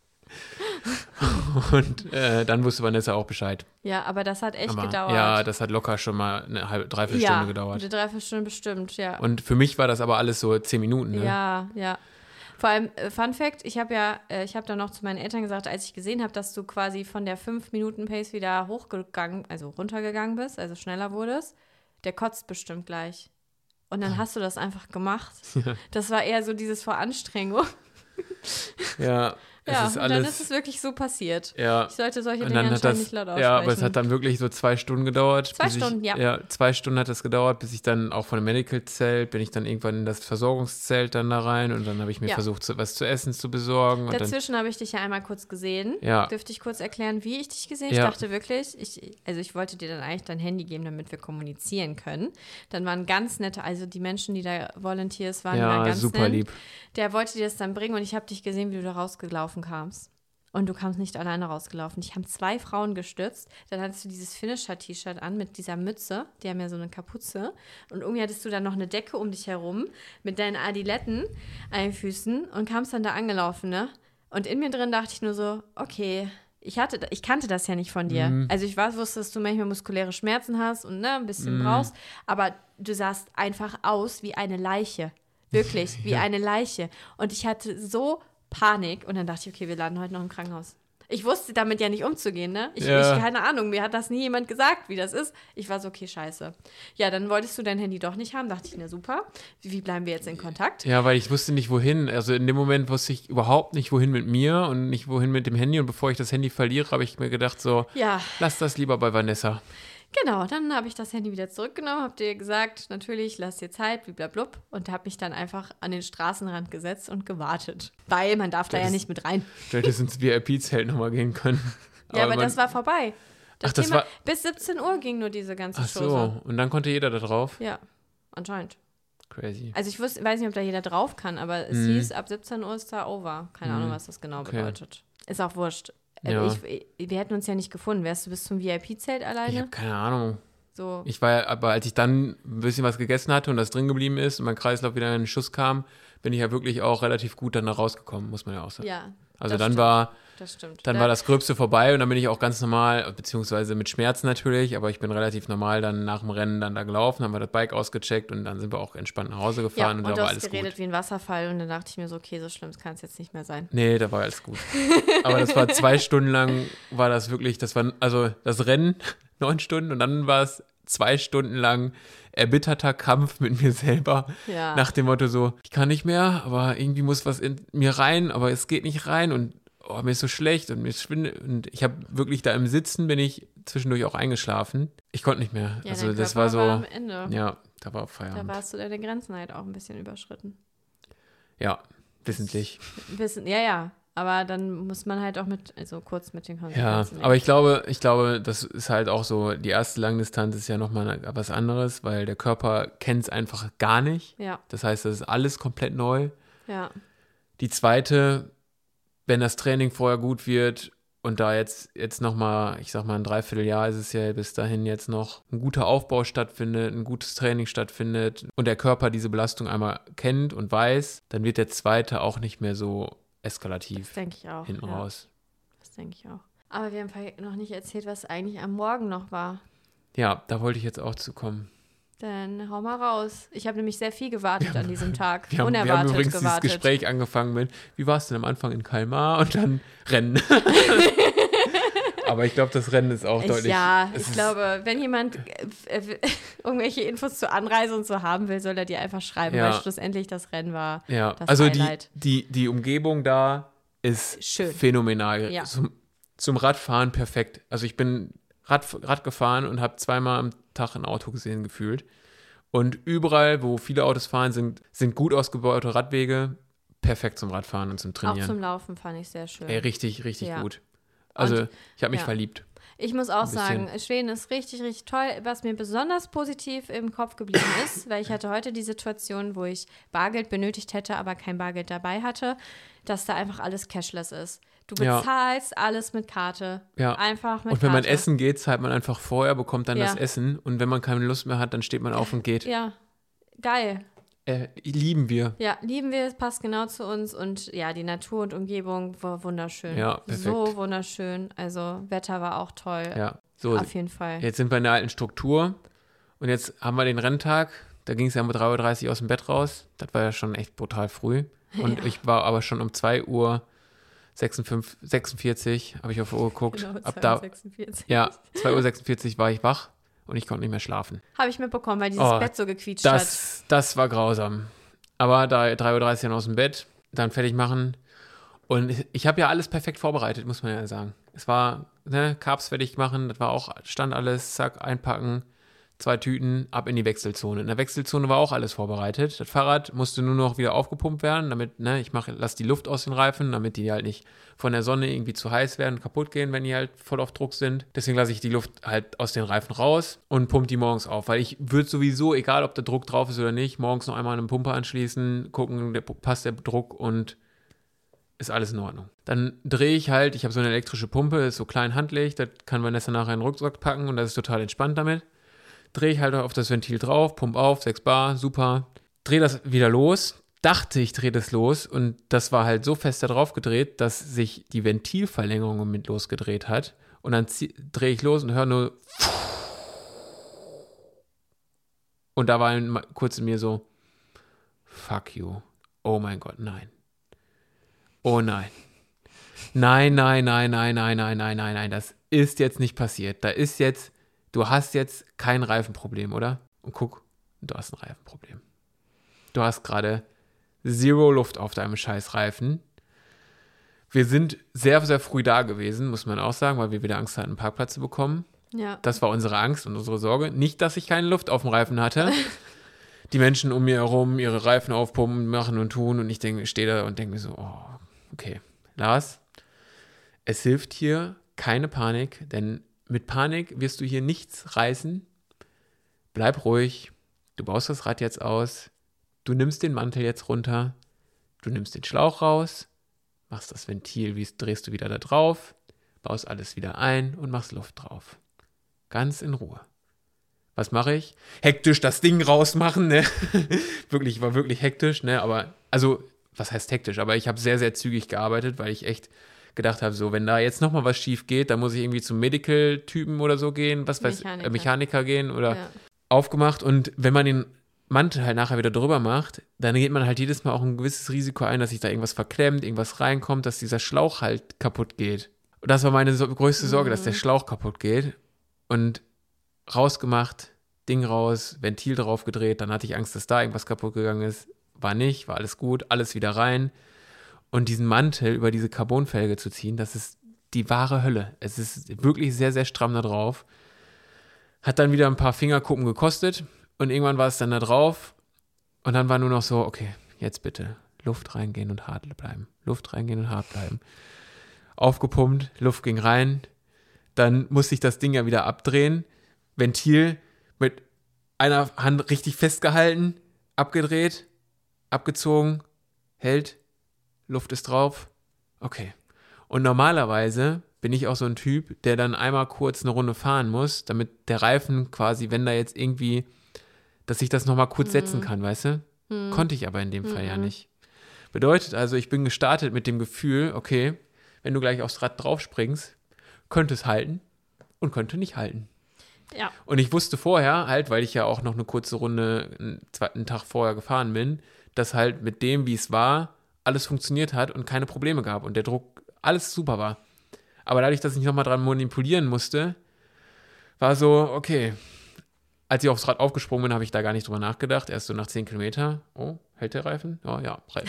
Und äh, dann wusste Vanessa auch Bescheid. Ja, aber das hat echt Aber, gedauert. ja, das hat locker schon mal eine halbe, dreiviertel ja, Stunde gedauert. eine Dreiviertelstunde bestimmt, ja. Und für mich war das aber alles so zehn Minuten. Ne? Ja, ja. Vor allem, äh, Fun Fact, ich habe ja, äh, ich habe dann noch zu meinen Eltern gesagt, als ich gesehen habe, dass du quasi von der fünf Minuten Pace wieder hochgegangen, also runtergegangen bist, also schneller wurdest, der kotzt bestimmt gleich. Und dann hast du das einfach gemacht. Ja. Das war eher so dieses vor Anstrengung. Ja, es ja, ist und alles. dann ist es wirklich so passiert. Ja. Ich sollte solche Und Dinge dann hat anscheinend das, nicht laut aussprechen. ja, aber es hat dann wirklich so zwei Stunden gedauert. Zwei bis Stunden, ich, ja. Ja, zwei Stunden hat es gedauert, bis ich dann auch von dem Medical-Zelt, bin ich dann irgendwann in das Versorgungszelt dann da rein und dann habe ich mir Ja. versucht, zu, was zu essen zu besorgen. Und dann, Dazwischen habe ich dich ja einmal kurz gesehen. Ja. Dürfte ich kurz erklären, wie ich dich gesehen? Ja. Ich dachte wirklich, ich, also ich wollte dir dann eigentlich dein Handy geben, damit wir kommunizieren können. Dann waren ganz nette, also die Menschen, die da Volunteers waren, waren ja, ganz super nett. lieb. Der wollte dir das dann bringen und ich habe dich gesehen, wie du da rausgelaufen kamst. Und du kamst nicht alleine rausgelaufen. Ich habe zwei Frauen gestützt. Dann hattest du dieses Finisher-T-Shirt an mit dieser Mütze. Die haben ja so eine Kapuze. Und irgendwie hattest du dann noch eine Decke um dich herum mit deinen Adiletten an den Füßen und kamst dann da angelaufen, ne? Und in mir drin dachte ich nur so, okay, ich hatte, ich kannte das ja nicht von dir. Mhm. Also ich weiß, wusste, dass du manchmal muskuläre Schmerzen hast und ne, ein bisschen Mhm. brauchst. Aber du sahst einfach aus wie eine Leiche. Wirklich, wie Ja. eine Leiche. Und ich hatte so Panik und dann dachte ich, okay, wir landen heute noch im Krankenhaus. Ich wusste damit ja nicht umzugehen, ne? Ich, Ja. ich keine Ahnung, mir hat das nie jemand gesagt, wie das ist. Ich war so, okay, scheiße. Ja, dann wolltest du dein Handy doch nicht haben, dachte ich, na super. Wie, wie bleiben wir jetzt in Kontakt? Ja, weil ich wusste nicht, wohin. Also in dem Moment wusste ich überhaupt nicht, wohin mit mir und nicht, wohin mit dem Handy. Und bevor ich das Handy verliere, habe ich mir gedacht, so, Ja, lass das lieber bei Vanessa. genau. Dann habe ich das Handy wieder zurückgenommen, habe dir gesagt, natürlich, lass dir Zeit, blablabla. Und habe mich dann einfach an den Straßenrand gesetzt und gewartet. Weil man darf da Das ja ist- nicht mit rein. Du hättest ins V I P-Zelt nochmal gehen können. Ja, aber, man- das war vorbei. Das Ach, das Thema, war- bis siebzehn Uhr ging nur diese ganze Ach Chose. so, und dann konnte jeder da drauf. Ja, anscheinend. Crazy. Also ich wusste, weiß nicht, ob da jeder drauf kann, aber es Mhm. hieß, ab siebzehn Uhr ist da over. Keine Ahnung, Mhm. was das genau Okay. bedeutet. Ist auch wurscht. Äh, Ja. Ich, wir hätten uns ja nicht gefunden. Wärst du bis zum V I P-Zelt Ich alleine? habe keine Ahnung. So. Ich war, ja- aber als ich dann ein bisschen was gegessen hatte und das drin geblieben ist und mein Kreislauf wieder in den Schuss kam, bin ich ja wirklich auch relativ gut dann da rausgekommen, muss man ja auch sagen. Ja, also das dann stimmt. war, das stimmt. dann Da- war das Gröbste vorbei und dann bin ich auch ganz normal, beziehungsweise mit Schmerzen natürlich, aber ich bin relativ normal dann nach dem Rennen dann da gelaufen, haben wir das Bike ausgecheckt und dann sind wir auch entspannt nach Hause ja, gefahren und und, da du war hast alles geredet gut. wie ein Wasserfall und dann dachte ich mir so, okay, so schlimm kann es jetzt nicht mehr sein. Nee, da war alles gut. Aber das war zwei Stunden lang, war das wirklich, das war, also das Rennen neun Stunden und dann war es zwei Stunden lang erbitterter Kampf mit mir selber. Ja. Nach dem Motto so, ich kann nicht mehr, aber irgendwie muss was in mir rein, aber es geht nicht rein und oh, mir ist so schlecht und mir ist schwindel. Und ich habe wirklich da im Sitzen, bin ich zwischendurch auch eingeschlafen. Ich konnte nicht mehr. Ja, also dein das Körper war so, am Ende. ja, da war Da Feierabend. warst du deine Grenzen halt auch ein bisschen überschritten. Ja, wissentlich. Ein bisschen, ja, ja. Aber dann muss man halt auch mit, also kurz mit den Ja, Konsequenzen. aber ich glaube, ich glaube, das ist halt auch so, die erste Langdistanz ist ja nochmal was anderes, weil der Körper kennt es einfach gar nicht. Ja, Das heißt, das ist alles komplett neu. ja. Die zweite, wenn das Training vorher gut wird Und da jetzt, jetzt nochmal, ich sag mal, ein Dreivierteljahr ist es ja bis dahin jetzt noch ein guter Aufbau stattfindet, ein gutes Training stattfindet und der Körper diese Belastung einmal kennt und weiß, dann wird der zweite auch nicht mehr so eskalativ Das denke ich auch. hinten ja. raus. Das denke ich auch. Aber wir haben noch nicht erzählt, was eigentlich am Morgen noch war. Ja, da wollte ich jetzt auch zu kommen. Dann hau mal raus. Ich habe nämlich sehr viel gewartet Wir an diesem Tag. Wir haben, wir Unerwartet haben übrigens gewartet. dieses Gespräch angefangen mit, wie war es denn am Anfang in Kalmar und dann Rennen. Aber ich glaube, das Rennen ist auch Ich, deutlich. ja, es ich ist- glaube, wenn jemand äh, äh, irgendwelche Infos zur Anreise und so haben will, soll er dir einfach schreiben, Ja. weil schlussendlich das Rennen war Ja, das also die, Highlight. die, die Umgebung da ist Schön. phänomenal. Ja. Zum, zum Radfahren perfekt. Also ich bin Rad, Rad gefahren und habe zweimal am Tag ein Auto gesehen gefühlt. Und überall, wo viele Autos fahren, sind, sind gut ausgebaute Radwege. Perfekt zum Radfahren und zum Auch Trainieren. zum Laufen fand ich sehr schön. Ey, richtig, richtig Ja. gut. Also Und- ich habe mich ja. verliebt. Ich muss auch Ein bisschen. sagen, Schweden ist richtig, richtig toll. Was mir besonders positiv im Kopf geblieben ist, weil ich hatte heute die Situation, wo ich Bargeld benötigt hätte, aber kein Bargeld dabei hatte, dass da einfach alles cashless ist. Du Ja. bezahlst alles mit Karte. Ja. Einfach mit Und wenn man Karte. essen geht, zahlt man einfach vorher, bekommt dann Ja. das Essen. Und wenn man keine Lust mehr hat, dann steht man auf und geht. Ja, geil. Äh, lieben wir. Ja, lieben wir, es passt genau zu uns und ja, die Natur und Umgebung war wunderschön. Ja, perfekt. So wunderschön. Also Wetter war auch toll. Ja. So, Auf jeden Fall. jetzt sind wir in der alten Struktur. Und jetzt haben wir den Renntag. Da ging es ja um drei Uhr dreißig aus dem Bett raus. Das war ja schon echt brutal früh. Und Ja. ich war aber schon um zwei Uhr sechsundfünfzig, sechsundvierzig, habe ich auf die Uhr geguckt. Genau, Ab da, sechsundvierzig. ja, zwei Uhr sechsundvierzig war ich wach und ich konnte nicht mehr schlafen. Habe ich mitbekommen, weil dieses Oh, Bett so gequietscht hat. Das, das war grausam. Aber da drei Uhr dreißig dann aus dem Bett, dann fertig machen. Und ich, ich habe ja alles perfekt vorbereitet, muss man ja sagen. Es war, ne, Carbs fertig machen, das war auch, stand alles, zack, einpacken, zwei Tüten, ab in die Wechselzone. In der Wechselzone war auch alles vorbereitet. Das Fahrrad musste nur noch wieder aufgepumpt werden, damit, ne, ich mache, lass die Luft aus den Reifen, damit die halt nicht von der Sonne irgendwie zu heiß werden, kaputt gehen, wenn die halt voll auf Druck sind. Deswegen lasse ich die Luft halt aus den Reifen raus und pumpe die morgens auf, weil ich würde sowieso, egal ob der Druck drauf ist oder nicht, morgens noch einmal eine Pumpe anschließen, gucken, der, passt der Druck und ist alles in Ordnung. Dann drehe ich halt, ich habe so eine elektrische Pumpe, ist so klein handlich, das kann Vanessa nachher in den Rucksack packen und das ist total entspannt damit. Drehe ich halt auf das Ventil drauf, pump auf, sechs Bar, super. Drehe das wieder los, dachte ich drehe das los und das war halt so fest da drauf gedreht, dass sich die Ventilverlängerung mit losgedreht hat und dann zieh- drehe ich los und höre nur und da war ein- kurz in mir so fuck you, oh mein Gott, nein. Oh nein. Nein, nein, nein, nein, nein, nein, nein, nein, nein, das ist jetzt nicht passiert. Da ist jetzt, du hast jetzt kein Reifenproblem, oder? Und guck, du hast ein Reifenproblem. Du hast gerade zero Luft auf deinem scheiß Reifen. Wir sind sehr, sehr früh da gewesen, muss man auch sagen, weil wir wieder Angst hatten, einen Parkplatz zu bekommen. Ja. Das war unsere Angst und unsere Sorge. Nicht, dass ich keine Luft auf dem Reifen hatte. Die Menschen um mir herum ihre Reifen aufpumpen, machen und tun und ich denke, stehe da und denke mir so, oh, okay, Lars, es hilft hier keine Panik, denn mit Panik wirst du hier nichts reißen. Bleib ruhig, du baust das Rad jetzt aus, du nimmst den Mantel jetzt runter, du nimmst den Schlauch raus, machst das Ventil, wie drehst du wieder da drauf, baust alles wieder ein und machst Luft drauf. Ganz in Ruhe. Was mache ich? Hektisch das Ding rausmachen, ne? Wirklich, war wirklich hektisch, ne? Aber, also, was heißt hektisch? Aber ich habe sehr, sehr zügig gearbeitet, weil ich echt gedacht habe, so, wenn da jetzt nochmal was schief geht, dann muss ich irgendwie zum Medical-Typen oder so gehen, was weiß Mechaniker. äh, Mechaniker gehen oder Ja. aufgemacht. Und wenn man den Mantel halt nachher wieder drüber macht, dann geht man halt jedes Mal auch ein gewisses Risiko ein, dass sich da irgendwas verklemmt, irgendwas reinkommt, dass dieser Schlauch halt kaputt geht. Und das war meine so, größte Sorge, Mhm. dass der Schlauch kaputt geht. Und rausgemacht, Ding raus, Ventil drauf gedreht, dann hatte ich Angst, dass da irgendwas kaputt gegangen ist. War nicht, war alles gut, alles wieder rein. Und diesen Mantel über diese Carbonfelge zu ziehen, das ist die wahre Hölle. Es ist wirklich sehr, sehr stramm da drauf. Hat dann wieder ein paar Fingerkuppen gekostet und irgendwann war es dann da drauf und dann war nur noch so, okay, jetzt bitte Luft reingehen und hart bleiben. Luft reingehen und hart bleiben. Aufgepumpt, Luft ging rein, dann musste ich das Ding ja wieder abdrehen, Ventil mit einer Hand richtig festgehalten, abgedreht, abgezogen, hält, Luft ist drauf, okay. Und normalerweise bin ich auch so ein Typ, der dann einmal kurz eine Runde fahren muss, damit der Reifen quasi, wenn da jetzt irgendwie, dass ich das nochmal kurz mhm. setzen kann, weißt du? Mhm. Konnte ich aber in dem mhm. Fall ja nicht. Bedeutet also, ich bin gestartet mit dem Gefühl, okay, wenn du gleich aufs Rad drauf springst, könnte es halten und könnte nicht halten. Ja. Und ich wusste vorher halt, weil ich ja auch noch eine kurze Runde einen zweiten Tag vorher gefahren bin, dass halt mit dem, wie es war, alles funktioniert hat und keine Probleme gab und der Druck, alles super war. Aber dadurch, dass ich nochmal dran manipulieren musste, war so, okay, als ich aufs Rad aufgesprungen bin, habe ich da gar nicht drüber nachgedacht. Erst so nach zehn Kilometer, oh, hält der Reifen? Oh ja, Reifen.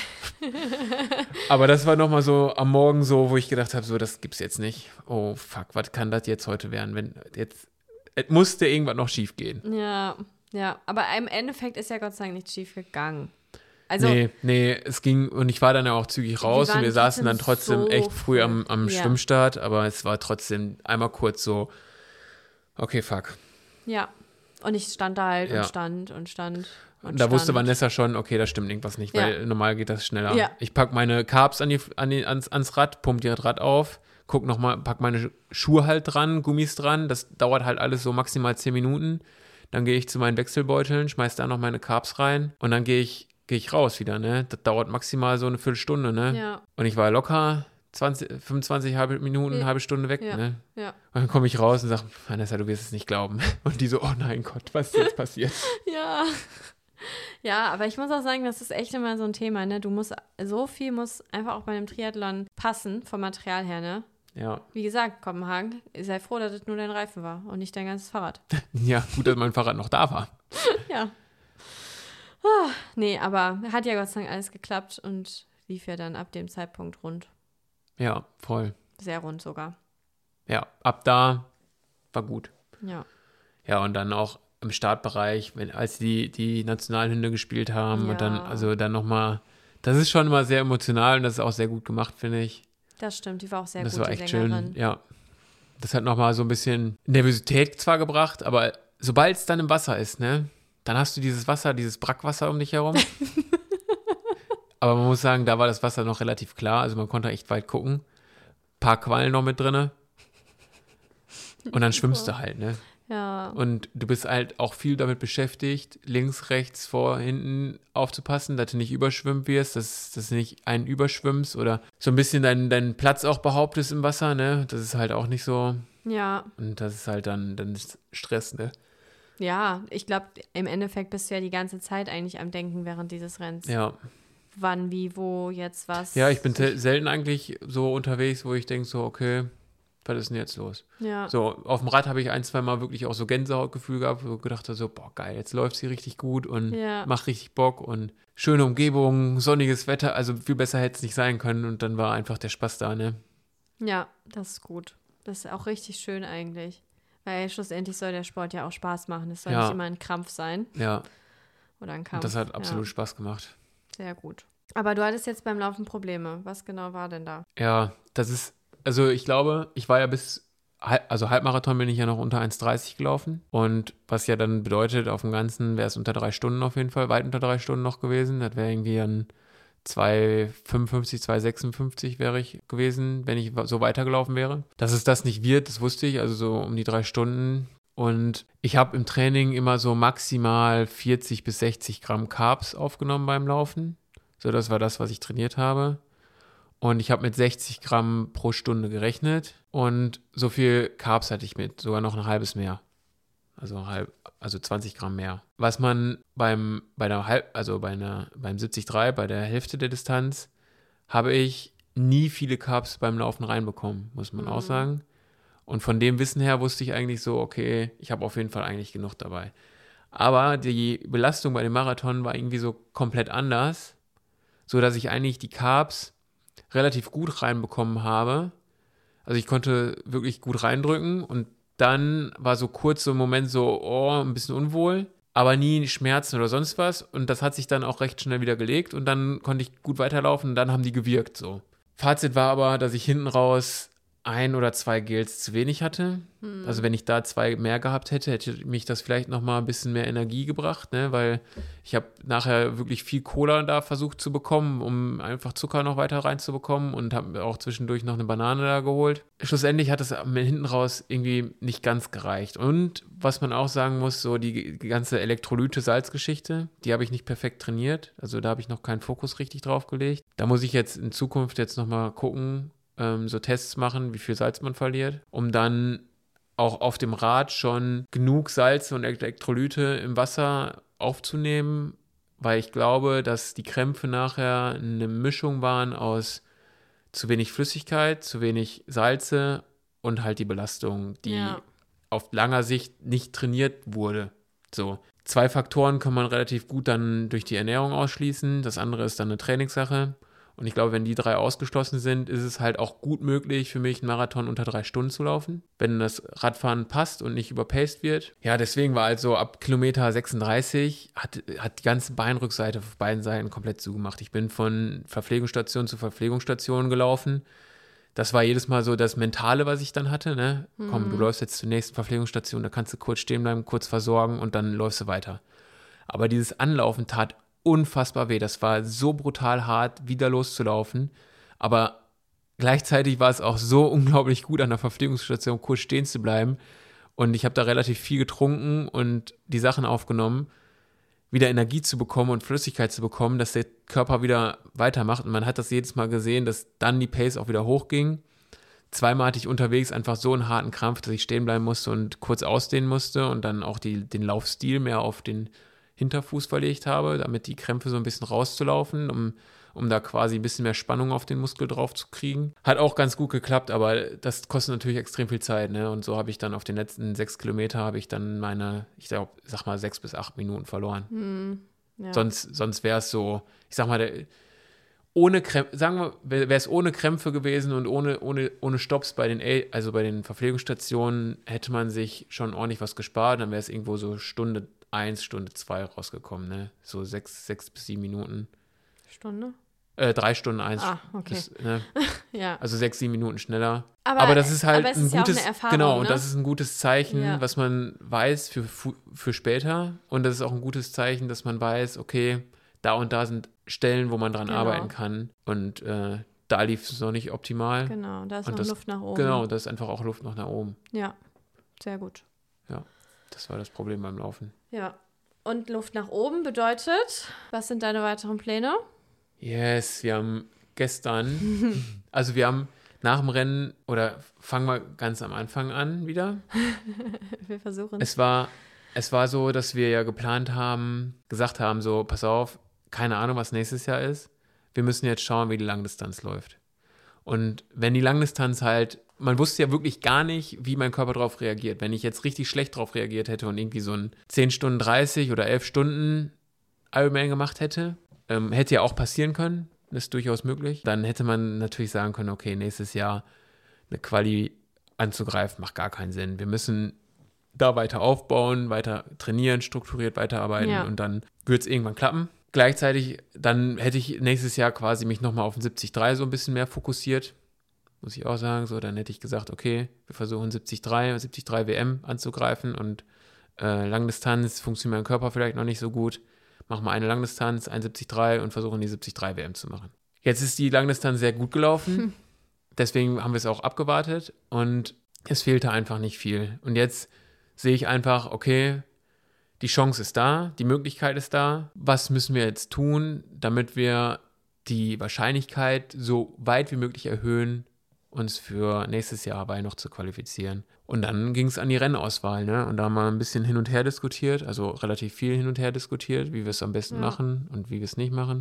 Aber das war nochmal so am Morgen so, wo ich gedacht habe, so, das gibt's jetzt nicht. Oh, fuck, was kann das jetzt heute werden? Wenn jetzt, es musste irgendwas noch schief gehen. Ja, ja, aber im Endeffekt ist ja Gott sei Dank nichts schief gegangen. Also, nee, nee, es ging, und ich war dann ja auch zügig raus und wir saßen dann trotzdem so echt früh am, am ja. Schwimmstart, aber es war trotzdem einmal kurz so, okay, fuck. Ja, und ich stand da halt ja. und stand und stand und Da stand. wusste Vanessa schon, okay, da stimmt irgendwas nicht, weil ja. normal geht das schneller. Ja. Ich pack meine Carbs an die, an die, ans, ans Rad, pump die Rad auf, guck nochmal, pack meine Schuhe halt dran, Gummis dran, das dauert halt alles so maximal zehn Minuten. Dann gehe ich zu meinen Wechselbeuteln, schmeiß da noch meine Carbs rein und dann gehe ich gehe ich raus wieder, ne? Das dauert maximal so eine Viertelstunde, ne? Ja. Und ich war locker zwanzig, fünfundzwanzig halbe Minuten, ja. halbe Stunde weg, ja. ne? Ja. Und dann komme ich raus und sage, Vanessa, du wirst es nicht glauben. Und die so, oh nein Gott, was ist jetzt passiert? Ja. Ja, aber ich muss auch sagen, das ist echt immer so ein Thema, ne? Du musst, so viel muss einfach auch bei einem Triathlon passen, vom Material her, ne? Ja. Wie gesagt, Kopenhagen, sei froh, dass es nur dein Reifen war und nicht dein ganzes Fahrrad. Ja, gut, dass mein Fahrrad noch da war. Ja. Oh, nee, aber hat ja Gott sei Dank alles geklappt und lief ja dann ab dem Zeitpunkt rund. Ja, voll. Sehr rund sogar. Ja, ab da war gut. Ja. Ja, und dann auch im Startbereich, wenn, als die die Nationalhymne gespielt haben ja. und dann, also dann nochmal, das ist schon immer sehr emotional und das ist auch sehr gut gemacht, finde ich. Das stimmt, die war auch sehr das gut, war echt die Sängerin. Schön, ja. Das hat nochmal so ein bisschen Nervosität zwar gebracht, aber sobald es dann im Wasser ist, ne, dann hast du dieses Wasser, dieses Brackwasser um dich herum. Aber man muss sagen, da war das Wasser noch relativ klar. Also man konnte echt weit gucken. Ein paar Quallen noch mit drinne. Und dann schwimmst du halt, ne? Ja. Und du bist halt auch viel damit beschäftigt, links, rechts, vor, hinten aufzupassen, dass du nicht überschwimmt wirst, dass, dass du nicht einen überschwimmst oder so ein bisschen deinen, deinen Platz auch behauptest im Wasser, ne? Das ist halt auch nicht so. Ja. Und das ist halt dann, dann ist Stress, ne? Ja, ich glaube, im Endeffekt bist du ja die ganze Zeit eigentlich am Denken während dieses Rennens. Ja. Wann, wie, wo, jetzt was. Ja, ich bin te- selten eigentlich so unterwegs, wo ich denke so, okay, was ist denn jetzt los? Ja. So, auf dem Rad habe ich ein, zwei Mal wirklich auch so Gänsehautgefühl gehabt, wo ich gedacht habe, so, boah, geil, jetzt läuft sie richtig gut und ja. macht richtig Bock und schöne Umgebung, sonniges Wetter, also viel besser hätte es nicht sein können und dann war einfach der Spaß da, ne? Ja, das ist gut. Das ist auch richtig schön eigentlich. Weil schlussendlich soll der Sport ja auch Spaß machen. Es soll ja. nicht immer ein Krampf sein. Ja. Oder ein Kampf. Und das hat absolut ja. Spaß gemacht. Sehr gut. Aber du hattest jetzt beim Laufen Probleme. Was genau war denn da? Ja, das ist, also ich glaube, ich war ja bis, also Halbmarathon bin ich ja noch unter eins dreißig gelaufen. Und was ja dann bedeutet, auf dem Ganzen wäre es unter drei Stunden auf jeden Fall, weit unter drei Stunden noch gewesen. Das wäre irgendwie ein zwei fünfundfünfzig, zwei sechsundfünfzig wäre ich gewesen, wenn ich so weitergelaufen wäre. Dass es das nicht wird, das wusste ich, also so um die drei Stunden. Und ich habe im Training immer so maximal vierzig bis sechzig Gramm Carbs aufgenommen beim Laufen. So, das war das, was ich trainiert habe. Und ich habe mit sechzig Gramm pro Stunde gerechnet. Und so viel Carbs hatte ich mit, sogar noch ein halbes mehr. Also halb, also zwanzig Gramm mehr. Was man beim, bei der halb, also bei einer, beim siebzig Komma drei, bei der Hälfte der Distanz, habe ich nie viele Carbs beim Laufen reinbekommen, muss man mhm. auch sagen. Und von dem Wissen her wusste ich eigentlich so, okay, ich habe auf jeden Fall eigentlich genug dabei. Aber die Belastung bei dem Marathon war irgendwie so komplett anders, so dass ich eigentlich die Carbs relativ gut reinbekommen habe. Also ich konnte wirklich gut reindrücken und dann war so kurz so ein Moment so, oh, ein bisschen unwohl, aber nie Schmerzen oder sonst was. Und das hat sich dann auch recht schnell wieder gelegt und dann konnte ich gut weiterlaufen und dann haben die gewirkt so. Fazit war aber, dass ich hinten raus ein oder zwei Gels zu wenig hatte. Hm. Also wenn ich da zwei mehr gehabt hätte, hätte mich das vielleicht nochmal ein bisschen mehr Energie gebracht, ne? Weil ich habe nachher wirklich viel Cola da versucht zu bekommen, um einfach Zucker noch weiter reinzubekommen und habe auch zwischendurch noch eine Banane da geholt. Schlussendlich hat es hinten raus irgendwie nicht ganz gereicht. Und was man auch sagen muss, so die, die ganze Elektrolyte-Salzgeschichte, die habe ich nicht perfekt trainiert. Also da habe ich noch keinen Fokus richtig drauf gelegt. Da muss ich jetzt in Zukunft jetzt nochmal gucken, so Tests machen, wie viel Salz man verliert, um dann auch auf dem Rad schon genug Salze und Elektrolyte im Wasser aufzunehmen, weil ich glaube, dass die Krämpfe nachher eine Mischung waren aus zu wenig Flüssigkeit, zu wenig Salze und halt die Belastung, die Ja. auf langer Sicht nicht trainiert wurde. So. Zwei Faktoren kann man relativ gut dann durch die Ernährung ausschließen. Das andere ist dann eine Trainingssache. Und ich glaube, wenn die drei ausgeschlossen sind, ist es halt auch gut möglich für mich, einen Marathon unter drei Stunden zu laufen, wenn das Radfahren passt und nicht überpaced wird. Ja, deswegen war also ab Kilometer sechsunddreißig, hat, hat die ganze Beinrückseite auf beiden Seiten komplett zugemacht. Ich bin von Verpflegungsstation zu Verpflegungsstation gelaufen. Das war jedes Mal so das Mentale, was ich dann hatte. Ne? Mhm. Komm, du läufst jetzt zur nächsten Verpflegungsstation, da kannst du kurz stehen bleiben, kurz versorgen und dann läufst du weiter. Aber dieses Anlaufen tat unfassbar weh. Das war so brutal hart, wieder loszulaufen. Aber gleichzeitig war es auch so unglaublich gut, an der Verpflegungsstation kurz stehen zu bleiben. Und ich habe da relativ viel getrunken und die Sachen aufgenommen, wieder Energie zu bekommen und Flüssigkeit zu bekommen, dass der Körper wieder weitermacht. Und man hat das jedes Mal gesehen, dass dann die Pace auch wieder hochging. Zweimal hatte ich unterwegs einfach so einen harten Krampf, dass ich stehen bleiben musste und kurz ausdehnen musste und dann auch die, den Laufstil mehr auf den Hinterfuß verlegt habe, damit die Krämpfe so ein bisschen rauszulaufen, um, um da quasi ein bisschen mehr Spannung auf den Muskel drauf zu kriegen. Hat auch ganz gut geklappt, aber das kostet natürlich extrem viel Zeit, ne? Und so habe ich dann auf den letzten sechs Kilometer habe ich dann meine, ich glaub, sag mal, sechs bis acht Minuten verloren. Hm, ja. Sonst, sonst wäre es so, ich sag mal, der, ohne Krämpfe, sagen wir, wäre es ohne Krämpfe gewesen und ohne, ohne, ohne Stopps bei den, also bei den Verpflegungsstationen hätte man sich schon ordentlich was gespart, dann wäre es irgendwo so Stunde eins, Stunde zwei rausgekommen, ne? So sechs, sechs bis sieben Minuten. Stunde? Äh, drei Stunden eins. Ah, okay. Das, ne? Ja. Also sechs, sieben Minuten schneller. Aber, aber das ist halt aber es ein ist gutes, ja auch eine Erfahrung, genau, ne? und das ist ein gutes Zeichen, Ja. was man weiß für, für später. Und das ist auch ein gutes Zeichen, dass man weiß, okay, da und da sind Stellen, wo man dran Genau. arbeiten kann. Und äh, da lief es noch nicht optimal. Genau, da ist und noch das, Luft nach oben. Genau, da ist einfach auch Luft noch nach oben. Ja, sehr gut. Ja, das war das Problem beim Laufen. Ja. Und Luft nach oben bedeutet, was sind deine weiteren Pläne? Yes, wir haben gestern, also wir haben nach dem Rennen, oder fangen wir ganz am Anfang an wieder. Wir versuchen. Es war, es war so, dass wir ja geplant haben, gesagt haben, so, pass auf, keine Ahnung, was nächstes Jahr ist. Wir müssen jetzt schauen, wie die Langdistanz läuft. Und wenn die Langdistanz halt, man wusste ja wirklich gar nicht, wie mein Körper darauf reagiert. Wenn ich jetzt richtig schlecht darauf reagiert hätte und irgendwie so ein zehn Stunden dreißig oder elf Stunden Ironman gemacht hätte, ähm, hätte ja auch passieren können, das ist durchaus möglich, dann hätte man natürlich sagen können, okay, nächstes Jahr eine Quali anzugreifen, macht gar keinen Sinn. Wir müssen da weiter aufbauen, weiter trainieren, strukturiert weiterarbeiten Ja. und dann wird es irgendwann klappen. Gleichzeitig, dann hätte ich nächstes Jahr quasi mich nochmal auf den siebzig Komma drei so ein bisschen mehr fokussiert, muss ich auch sagen. So, dann hätte ich gesagt, okay, wir versuchen siebzig Komma drei, siebzig Komma drei W M anzugreifen und äh, Langdistanz funktioniert mein Körper vielleicht noch nicht so gut. Machen wir eine Langdistanz, ein siebzig Komma drei und versuchen die siebzig Komma drei W M zu machen. Jetzt ist die Langdistanz sehr gut gelaufen, hm. deswegen haben wir es auch abgewartet und es fehlte einfach nicht viel. Und jetzt sehe ich einfach, okay, die Chance ist da, die Möglichkeit ist da. Was müssen wir jetzt tun, damit wir die Wahrscheinlichkeit so weit wie möglich erhöhen, uns für nächstes Jahr Hawaii noch zu qualifizieren? Und dann ging es an die Rennauswahl, ne? Und da haben wir ein bisschen hin und her diskutiert, also relativ viel hin und her diskutiert, wie wir es am besten Ja. machen und wie wir es nicht machen.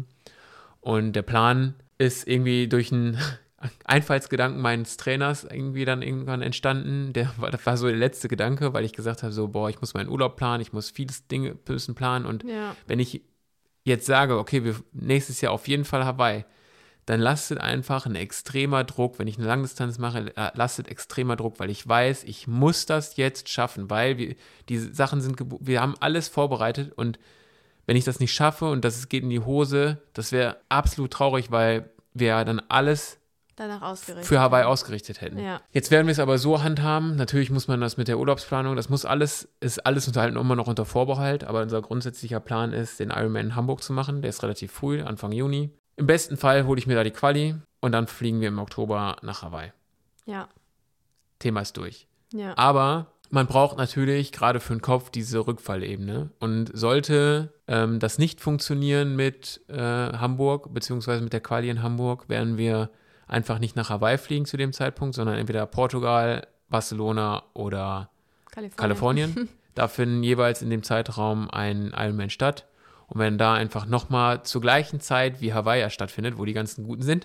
Und der Plan ist irgendwie durch einen Einfallsgedanken meines Trainers irgendwie dann irgendwann entstanden. Der war, das war so der letzte Gedanke, weil ich gesagt habe, so, boah, ich muss meinen Urlaub planen, ich muss vieles Dinge müssen planen. Und Ja. wenn ich jetzt sage, okay, wir nächstes Jahr auf jeden Fall Hawaii, dann lastet einfach ein extremer Druck, wenn ich eine Langdistanz mache, lastet extremer Druck, weil ich weiß, ich muss das jetzt schaffen, weil wir, diese Sachen sind, gebu- wir haben alles vorbereitet und wenn ich das nicht schaffe und das geht in die Hose, das wäre absolut traurig, weil wir dann alles danach ausgerichtet. für Hawaii ausgerichtet hätten. Ja. Jetzt werden wir es aber so handhaben, natürlich muss man das mit der Urlaubsplanung, das muss alles, ist alles unter, halt immer noch unter Vorbehalt, aber unser grundsätzlicher Plan ist, den Ironman in Hamburg zu machen, der ist relativ früh, Anfang Juni. Im besten Fall hole ich mir da die Quali und dann fliegen wir im Oktober nach Hawaii. Ja. Thema ist durch. Ja. Aber man braucht natürlich gerade für den Kopf diese Rückfallebene. Und sollte ähm, das nicht funktionieren mit äh, Hamburg, beziehungsweise mit der Quali in Hamburg, werden wir einfach nicht nach Hawaii fliegen zu dem Zeitpunkt, sondern entweder Portugal, Barcelona oder Kalifornien. Kalifornien. Da finden jeweils in dem Zeitraum ein Ironman statt. Und wenn da einfach nochmal zur gleichen Zeit wie Hawaii ja stattfindet, wo die ganzen Guten sind,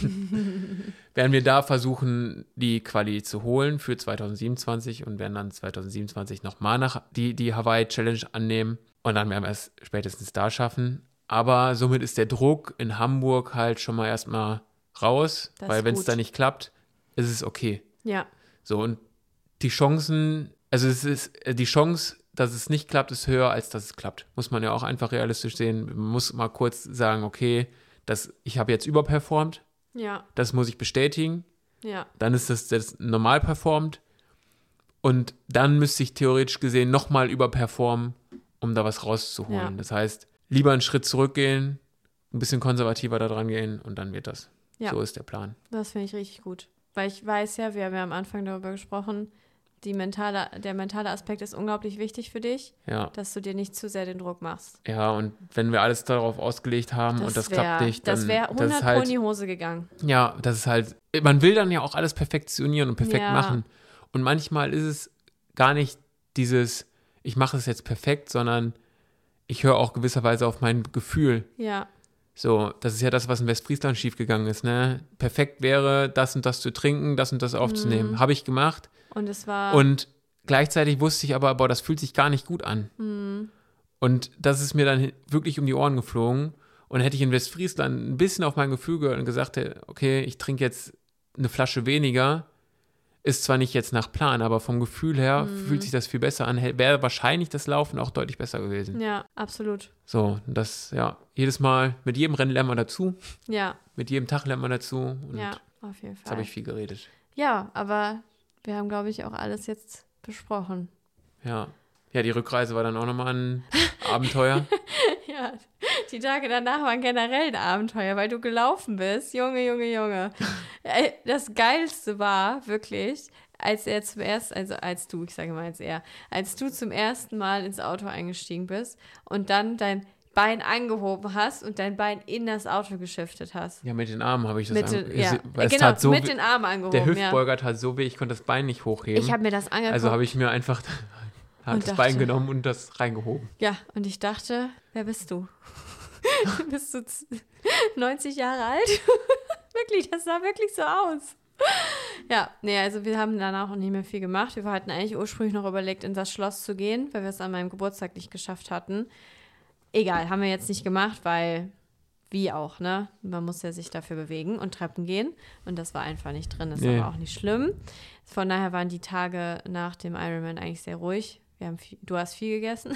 werden wir da versuchen, die Quali zu holen für zwanzig siebenundzwanzig und werden dann zwanzig siebenundzwanzig nochmal nach die, die Hawaii-Challenge annehmen und dann werden wir es spätestens da schaffen. Aber somit ist der Druck in Hamburg halt schon mal erstmal raus, Das weil ist wenn es gut. da nicht klappt, ist es okay. Ja. So, und die Chancen, also es ist, äh, die Chance, dass es nicht klappt, ist höher, als dass es klappt. Muss man ja auch einfach realistisch sehen. Man muss mal kurz sagen, okay, das, ich habe jetzt überperformt, Ja. das muss ich bestätigen. Ja. Dann ist das, das normal performt. Und dann müsste ich theoretisch gesehen nochmal überperformen, um da was rauszuholen. Ja. Das heißt, lieber einen Schritt zurückgehen, ein bisschen konservativer da dran gehen und dann wird das. Ja. So ist der Plan. Das finde ich richtig gut. Weil ich weiß ja, wir haben ja am Anfang darüber gesprochen, die mentale, der mentale Aspekt ist unglaublich wichtig für dich, Ja. dass du dir nicht zu sehr den Druck machst. Ja, und wenn wir alles darauf ausgelegt haben und das wär, klappt nicht, dann das wäre das hundert ist Pro halt, in die Hose gegangen. ja, das ist halt, man will dann ja auch alles perfektionieren und perfekt Ja. machen. Und manchmal ist es gar nicht dieses, ich mache es jetzt perfekt, sondern ich höre auch gewisserweise auf mein Gefühl. Ja. So, das ist ja das, was in Westfriesland schiefgegangen ist, ne? Perfekt wäre, das und das zu trinken, das und das aufzunehmen. Mhm. Habe ich gemacht. Und es war. Und gleichzeitig wusste ich aber, boah, das fühlt sich gar nicht gut an. Mhm. Und das ist mir dann wirklich um die Ohren geflogen. Und hätte ich in Westfriesland ein bisschen auf mein Gefühl gehört und gesagt, okay, ich trinke jetzt eine Flasche weniger, ist zwar nicht jetzt nach Plan, aber vom Gefühl her Mhm. fühlt sich das viel besser an, wäre wahrscheinlich das Laufen auch deutlich besser gewesen. Ja, absolut. So, das, ja, jedes Mal, mit jedem Rennen lernt man dazu, Ja, mit jedem Tag lernt man dazu. Und ja, auf jeden jetzt habe Fall. ich viel geredet. Ja, aber wir haben, glaube ich, auch alles jetzt besprochen. Ja. Ja, die Rückreise war dann auch nochmal ein Abenteuer. Ja, die Tage danach waren generell ein Abenteuer, weil du gelaufen bist. Junge, Junge, Junge. Ey, Das Geilste war wirklich, als er zum ersten, also als du, ich sage mal als er, als du zum ersten Mal ins Auto eingestiegen bist und dann dein Bein angehoben hast und dein Bein in das Auto geschiftet hast. Ja, mit den Armen habe ich das Mit an- den, ja, es genau, tat so mit weh- den Armen angehoben. Der ja. Hüftbeuger tat so weh, ich konnte das Bein nicht hochheben. Ich habe mir das angeguckt. Also habe ich mir einfach Und das dachte- Bein genommen und das reingehoben. Ja, und ich dachte, wer bist du? Bist du z- neunzig Jahre alt? Wirklich, das sah wirklich so aus. Ja, nee, also wir haben danach auch nicht mehr viel gemacht. Wir hatten eigentlich ursprünglich noch überlegt, in das Schloss zu gehen, weil wir es an meinem Geburtstag nicht geschafft hatten. Egal, haben wir jetzt nicht gemacht, weil wie auch, ne? Man muss ja sich dafür bewegen und Treppen gehen. Und das war einfach nicht drin. Das ist Nee. aber auch nicht schlimm. Von daher waren die Tage nach dem Ironman eigentlich sehr ruhig. Wir haben viel, du hast viel gegessen,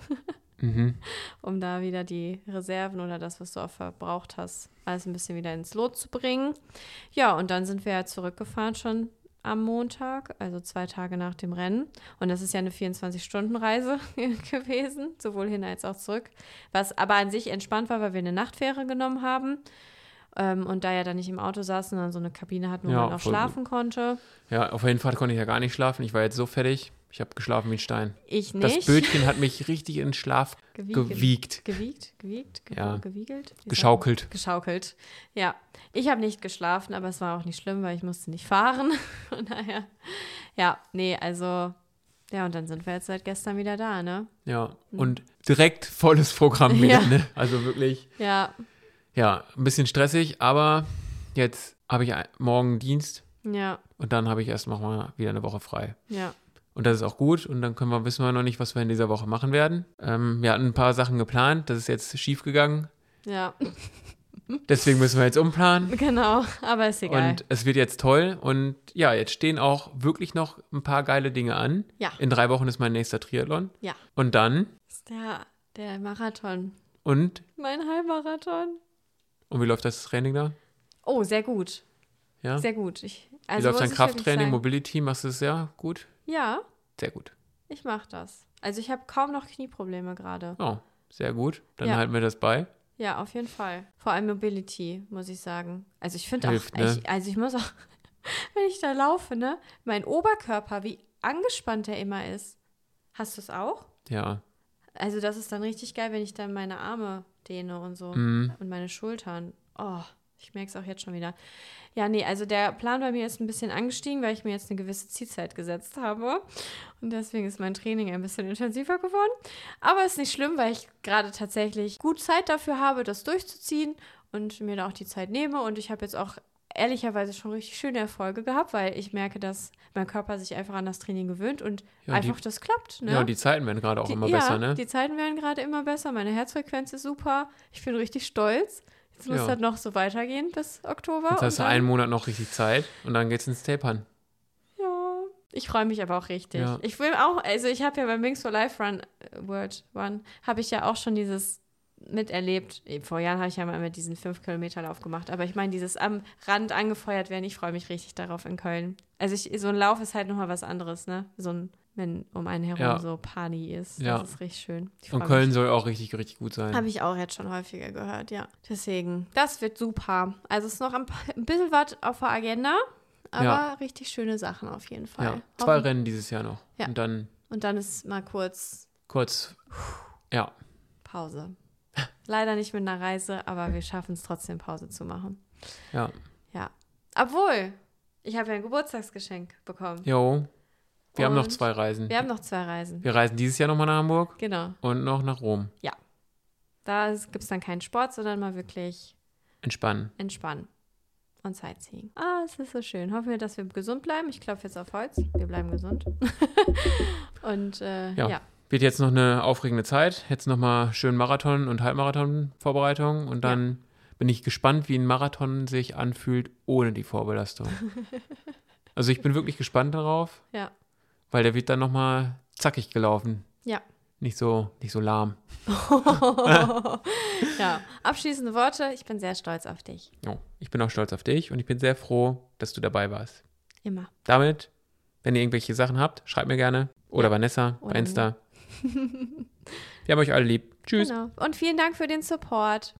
Mhm. um da wieder die Reserven oder das, was du auch verbraucht hast, alles ein bisschen wieder ins Lot zu bringen. Ja, und dann sind wir ja zurückgefahren schon am Montag, also zwei Tage nach dem Rennen. Und das ist ja eine vierundzwanzig-Stunden-Reise gewesen, sowohl hin als auch zurück. Was aber an sich entspannt war, weil wir eine Nachtfähre genommen haben. Ähm, und da ja dann nicht im Auto saßen, sondern so eine Kabine hatten, wo Ja, man auch voll schlafen konnte. Ja, auf jeden Fall konnte ich ja gar nicht schlafen. Ich war jetzt so fertig. Ich habe geschlafen wie ein Stein. Ich Das nicht. Bötchen hat mich richtig in den Schlaf Gewiegelt. gewiegt, Gewiegt, gewiegt, ge Ja. gewiegelt? Wie sagt man? geschaukelt. Geschaukelt, ja. Ich habe nicht geschlafen, aber es war auch nicht schlimm, weil ich musste nicht fahren. Von daher, ja, nee, also, ja, und dann sind wir jetzt seit gestern wieder da, ne? Ja, und direkt volles Programm wieder, Ja. ne? Also wirklich, Ja, ja, ein bisschen stressig, aber jetzt habe ich ein- morgen Dienst ja, und dann habe ich erst noch mal wieder eine Woche frei. ja, Und das ist auch gut und dann können wir, wissen wir noch nicht, was wir in dieser Woche machen werden. Ähm, wir hatten ein paar Sachen geplant, das ist jetzt schief gegangen. ja, Deswegen müssen wir jetzt umplanen. genau, aber ist egal. Und es wird jetzt toll. Und ja, jetzt stehen auch wirklich noch ein paar geile Dinge an. Ja. In drei Wochen ist mein nächster Triathlon. Ja. Und dann Das ist der, der Marathon, und mein Halbmarathon. und wie läuft das Training da? Oh, sehr gut. Ja? Sehr gut. Ich, Wie also läuft dein muss ich wirklich Krafttraining, sagen, Mobility? Machst du es ja gut? Ja, Sehr gut. ich mache das. Also ich habe kaum noch Knieprobleme gerade. Oh, sehr gut. Dann Ja. halten wir das bei. Ja, auf jeden Fall. Vor allem Mobility, muss ich sagen. Also ich finde auch, Hilft, ne? ich, also ich muss auch, wenn ich da laufe, ne, mein Oberkörper, wie angespannt der immer ist. Hast du es auch? Ja. Also das ist dann richtig geil, wenn ich dann meine Arme dehne und so Mhm. und meine Schultern. Oh, ich merke es auch jetzt schon wieder. Ja, nee, also der Plan bei mir ist ein bisschen angestiegen, weil ich mir jetzt eine gewisse Zielzeit gesetzt habe. Und deswegen ist mein Training ein bisschen intensiver geworden. Aber ist nicht schlimm, weil ich gerade tatsächlich gut Zeit dafür habe, das durchzuziehen und mir da auch die Zeit nehme. Und ich habe jetzt auch ehrlicherweise schon richtig schöne Erfolge gehabt, weil ich merke, dass mein Körper sich einfach an das Training gewöhnt und Ja, einfach die, das klappt. Ne? ja, und die Zeiten werden gerade auch Die- immer ja, besser, ne? die Zeiten werden gerade immer besser. Meine Herzfrequenz ist super. Ich bin richtig stolz. Jetzt muss Ja. das noch so weitergehen bis Oktober. Jetzt hast du und dann, einen Monat noch richtig Zeit und dann geht's ins Tapern. Ja, ich freue mich aber auch richtig. Ja. Ich will auch, also ich habe ja beim Wings for Life Run, äh, World One, habe ich ja auch schon dieses miterlebt. Vor Jahren habe ich ja mal mit diesen fünf Kilometer Lauf gemacht. Aber ich meine, dieses am Rand angefeuert werden, ich freue mich richtig darauf in Köln. Also ich, so ein Lauf ist halt nochmal was anderes, ne? So ein, wenn um einen herum Ja. so Party ist. Ja. Das ist richtig schön. Ich Und freu Köln mich. soll auch richtig, richtig gut sein. Habe ich auch jetzt schon häufiger gehört, ja. Deswegen, das wird super. Also es ist noch ein, pa- ein bisschen was auf der Agenda, aber Ja. richtig schöne Sachen auf jeden Fall. Ja, zwei Hoffen- Rennen dieses Jahr noch. Ja. Und dann Und dann ist mal kurz kurz, ja, Pause. Leider nicht mit einer Reise, aber wir schaffen es trotzdem, Pause zu machen. ja. Ja. Obwohl, ich habe ja ein Geburtstagsgeschenk bekommen. Jo, wir haben noch Und zwei Reisen. Wir haben noch zwei Reisen. Wir reisen dieses Jahr nochmal nach Hamburg Genau. und noch nach Rom. Da gibt es dann keinen Sport, sondern mal wirklich Entspannen. entspannen und Sightseeing. Ah, es ist so schön. Hoffen wir, dass wir gesund bleiben. Ich klopfe jetzt auf Holz. Wir bleiben gesund. und äh, Ja. ja. Wird jetzt noch eine aufregende Zeit. Jetzt nochmal schön Marathon und Halbmarathon-Vorbereitung. Und dann bin ich gespannt, wie ein Marathon sich anfühlt ohne die Vorbelastung. Also ich bin wirklich gespannt darauf, Ja. weil der wird dann nochmal zackig gelaufen. Ja. Nicht so, nicht so lahm. Ja. Abschließende Worte. Ich bin sehr stolz auf dich. Jo, ich bin auch stolz auf dich und ich bin sehr froh, dass du dabei warst. Immer. Damit, wenn ihr irgendwelche Sachen habt, schreibt mir gerne. Oder Ja. Vanessa Oder bei Insta. Wir haben euch alle lieb. Tschüss. Genau. Und vielen Dank für den Support.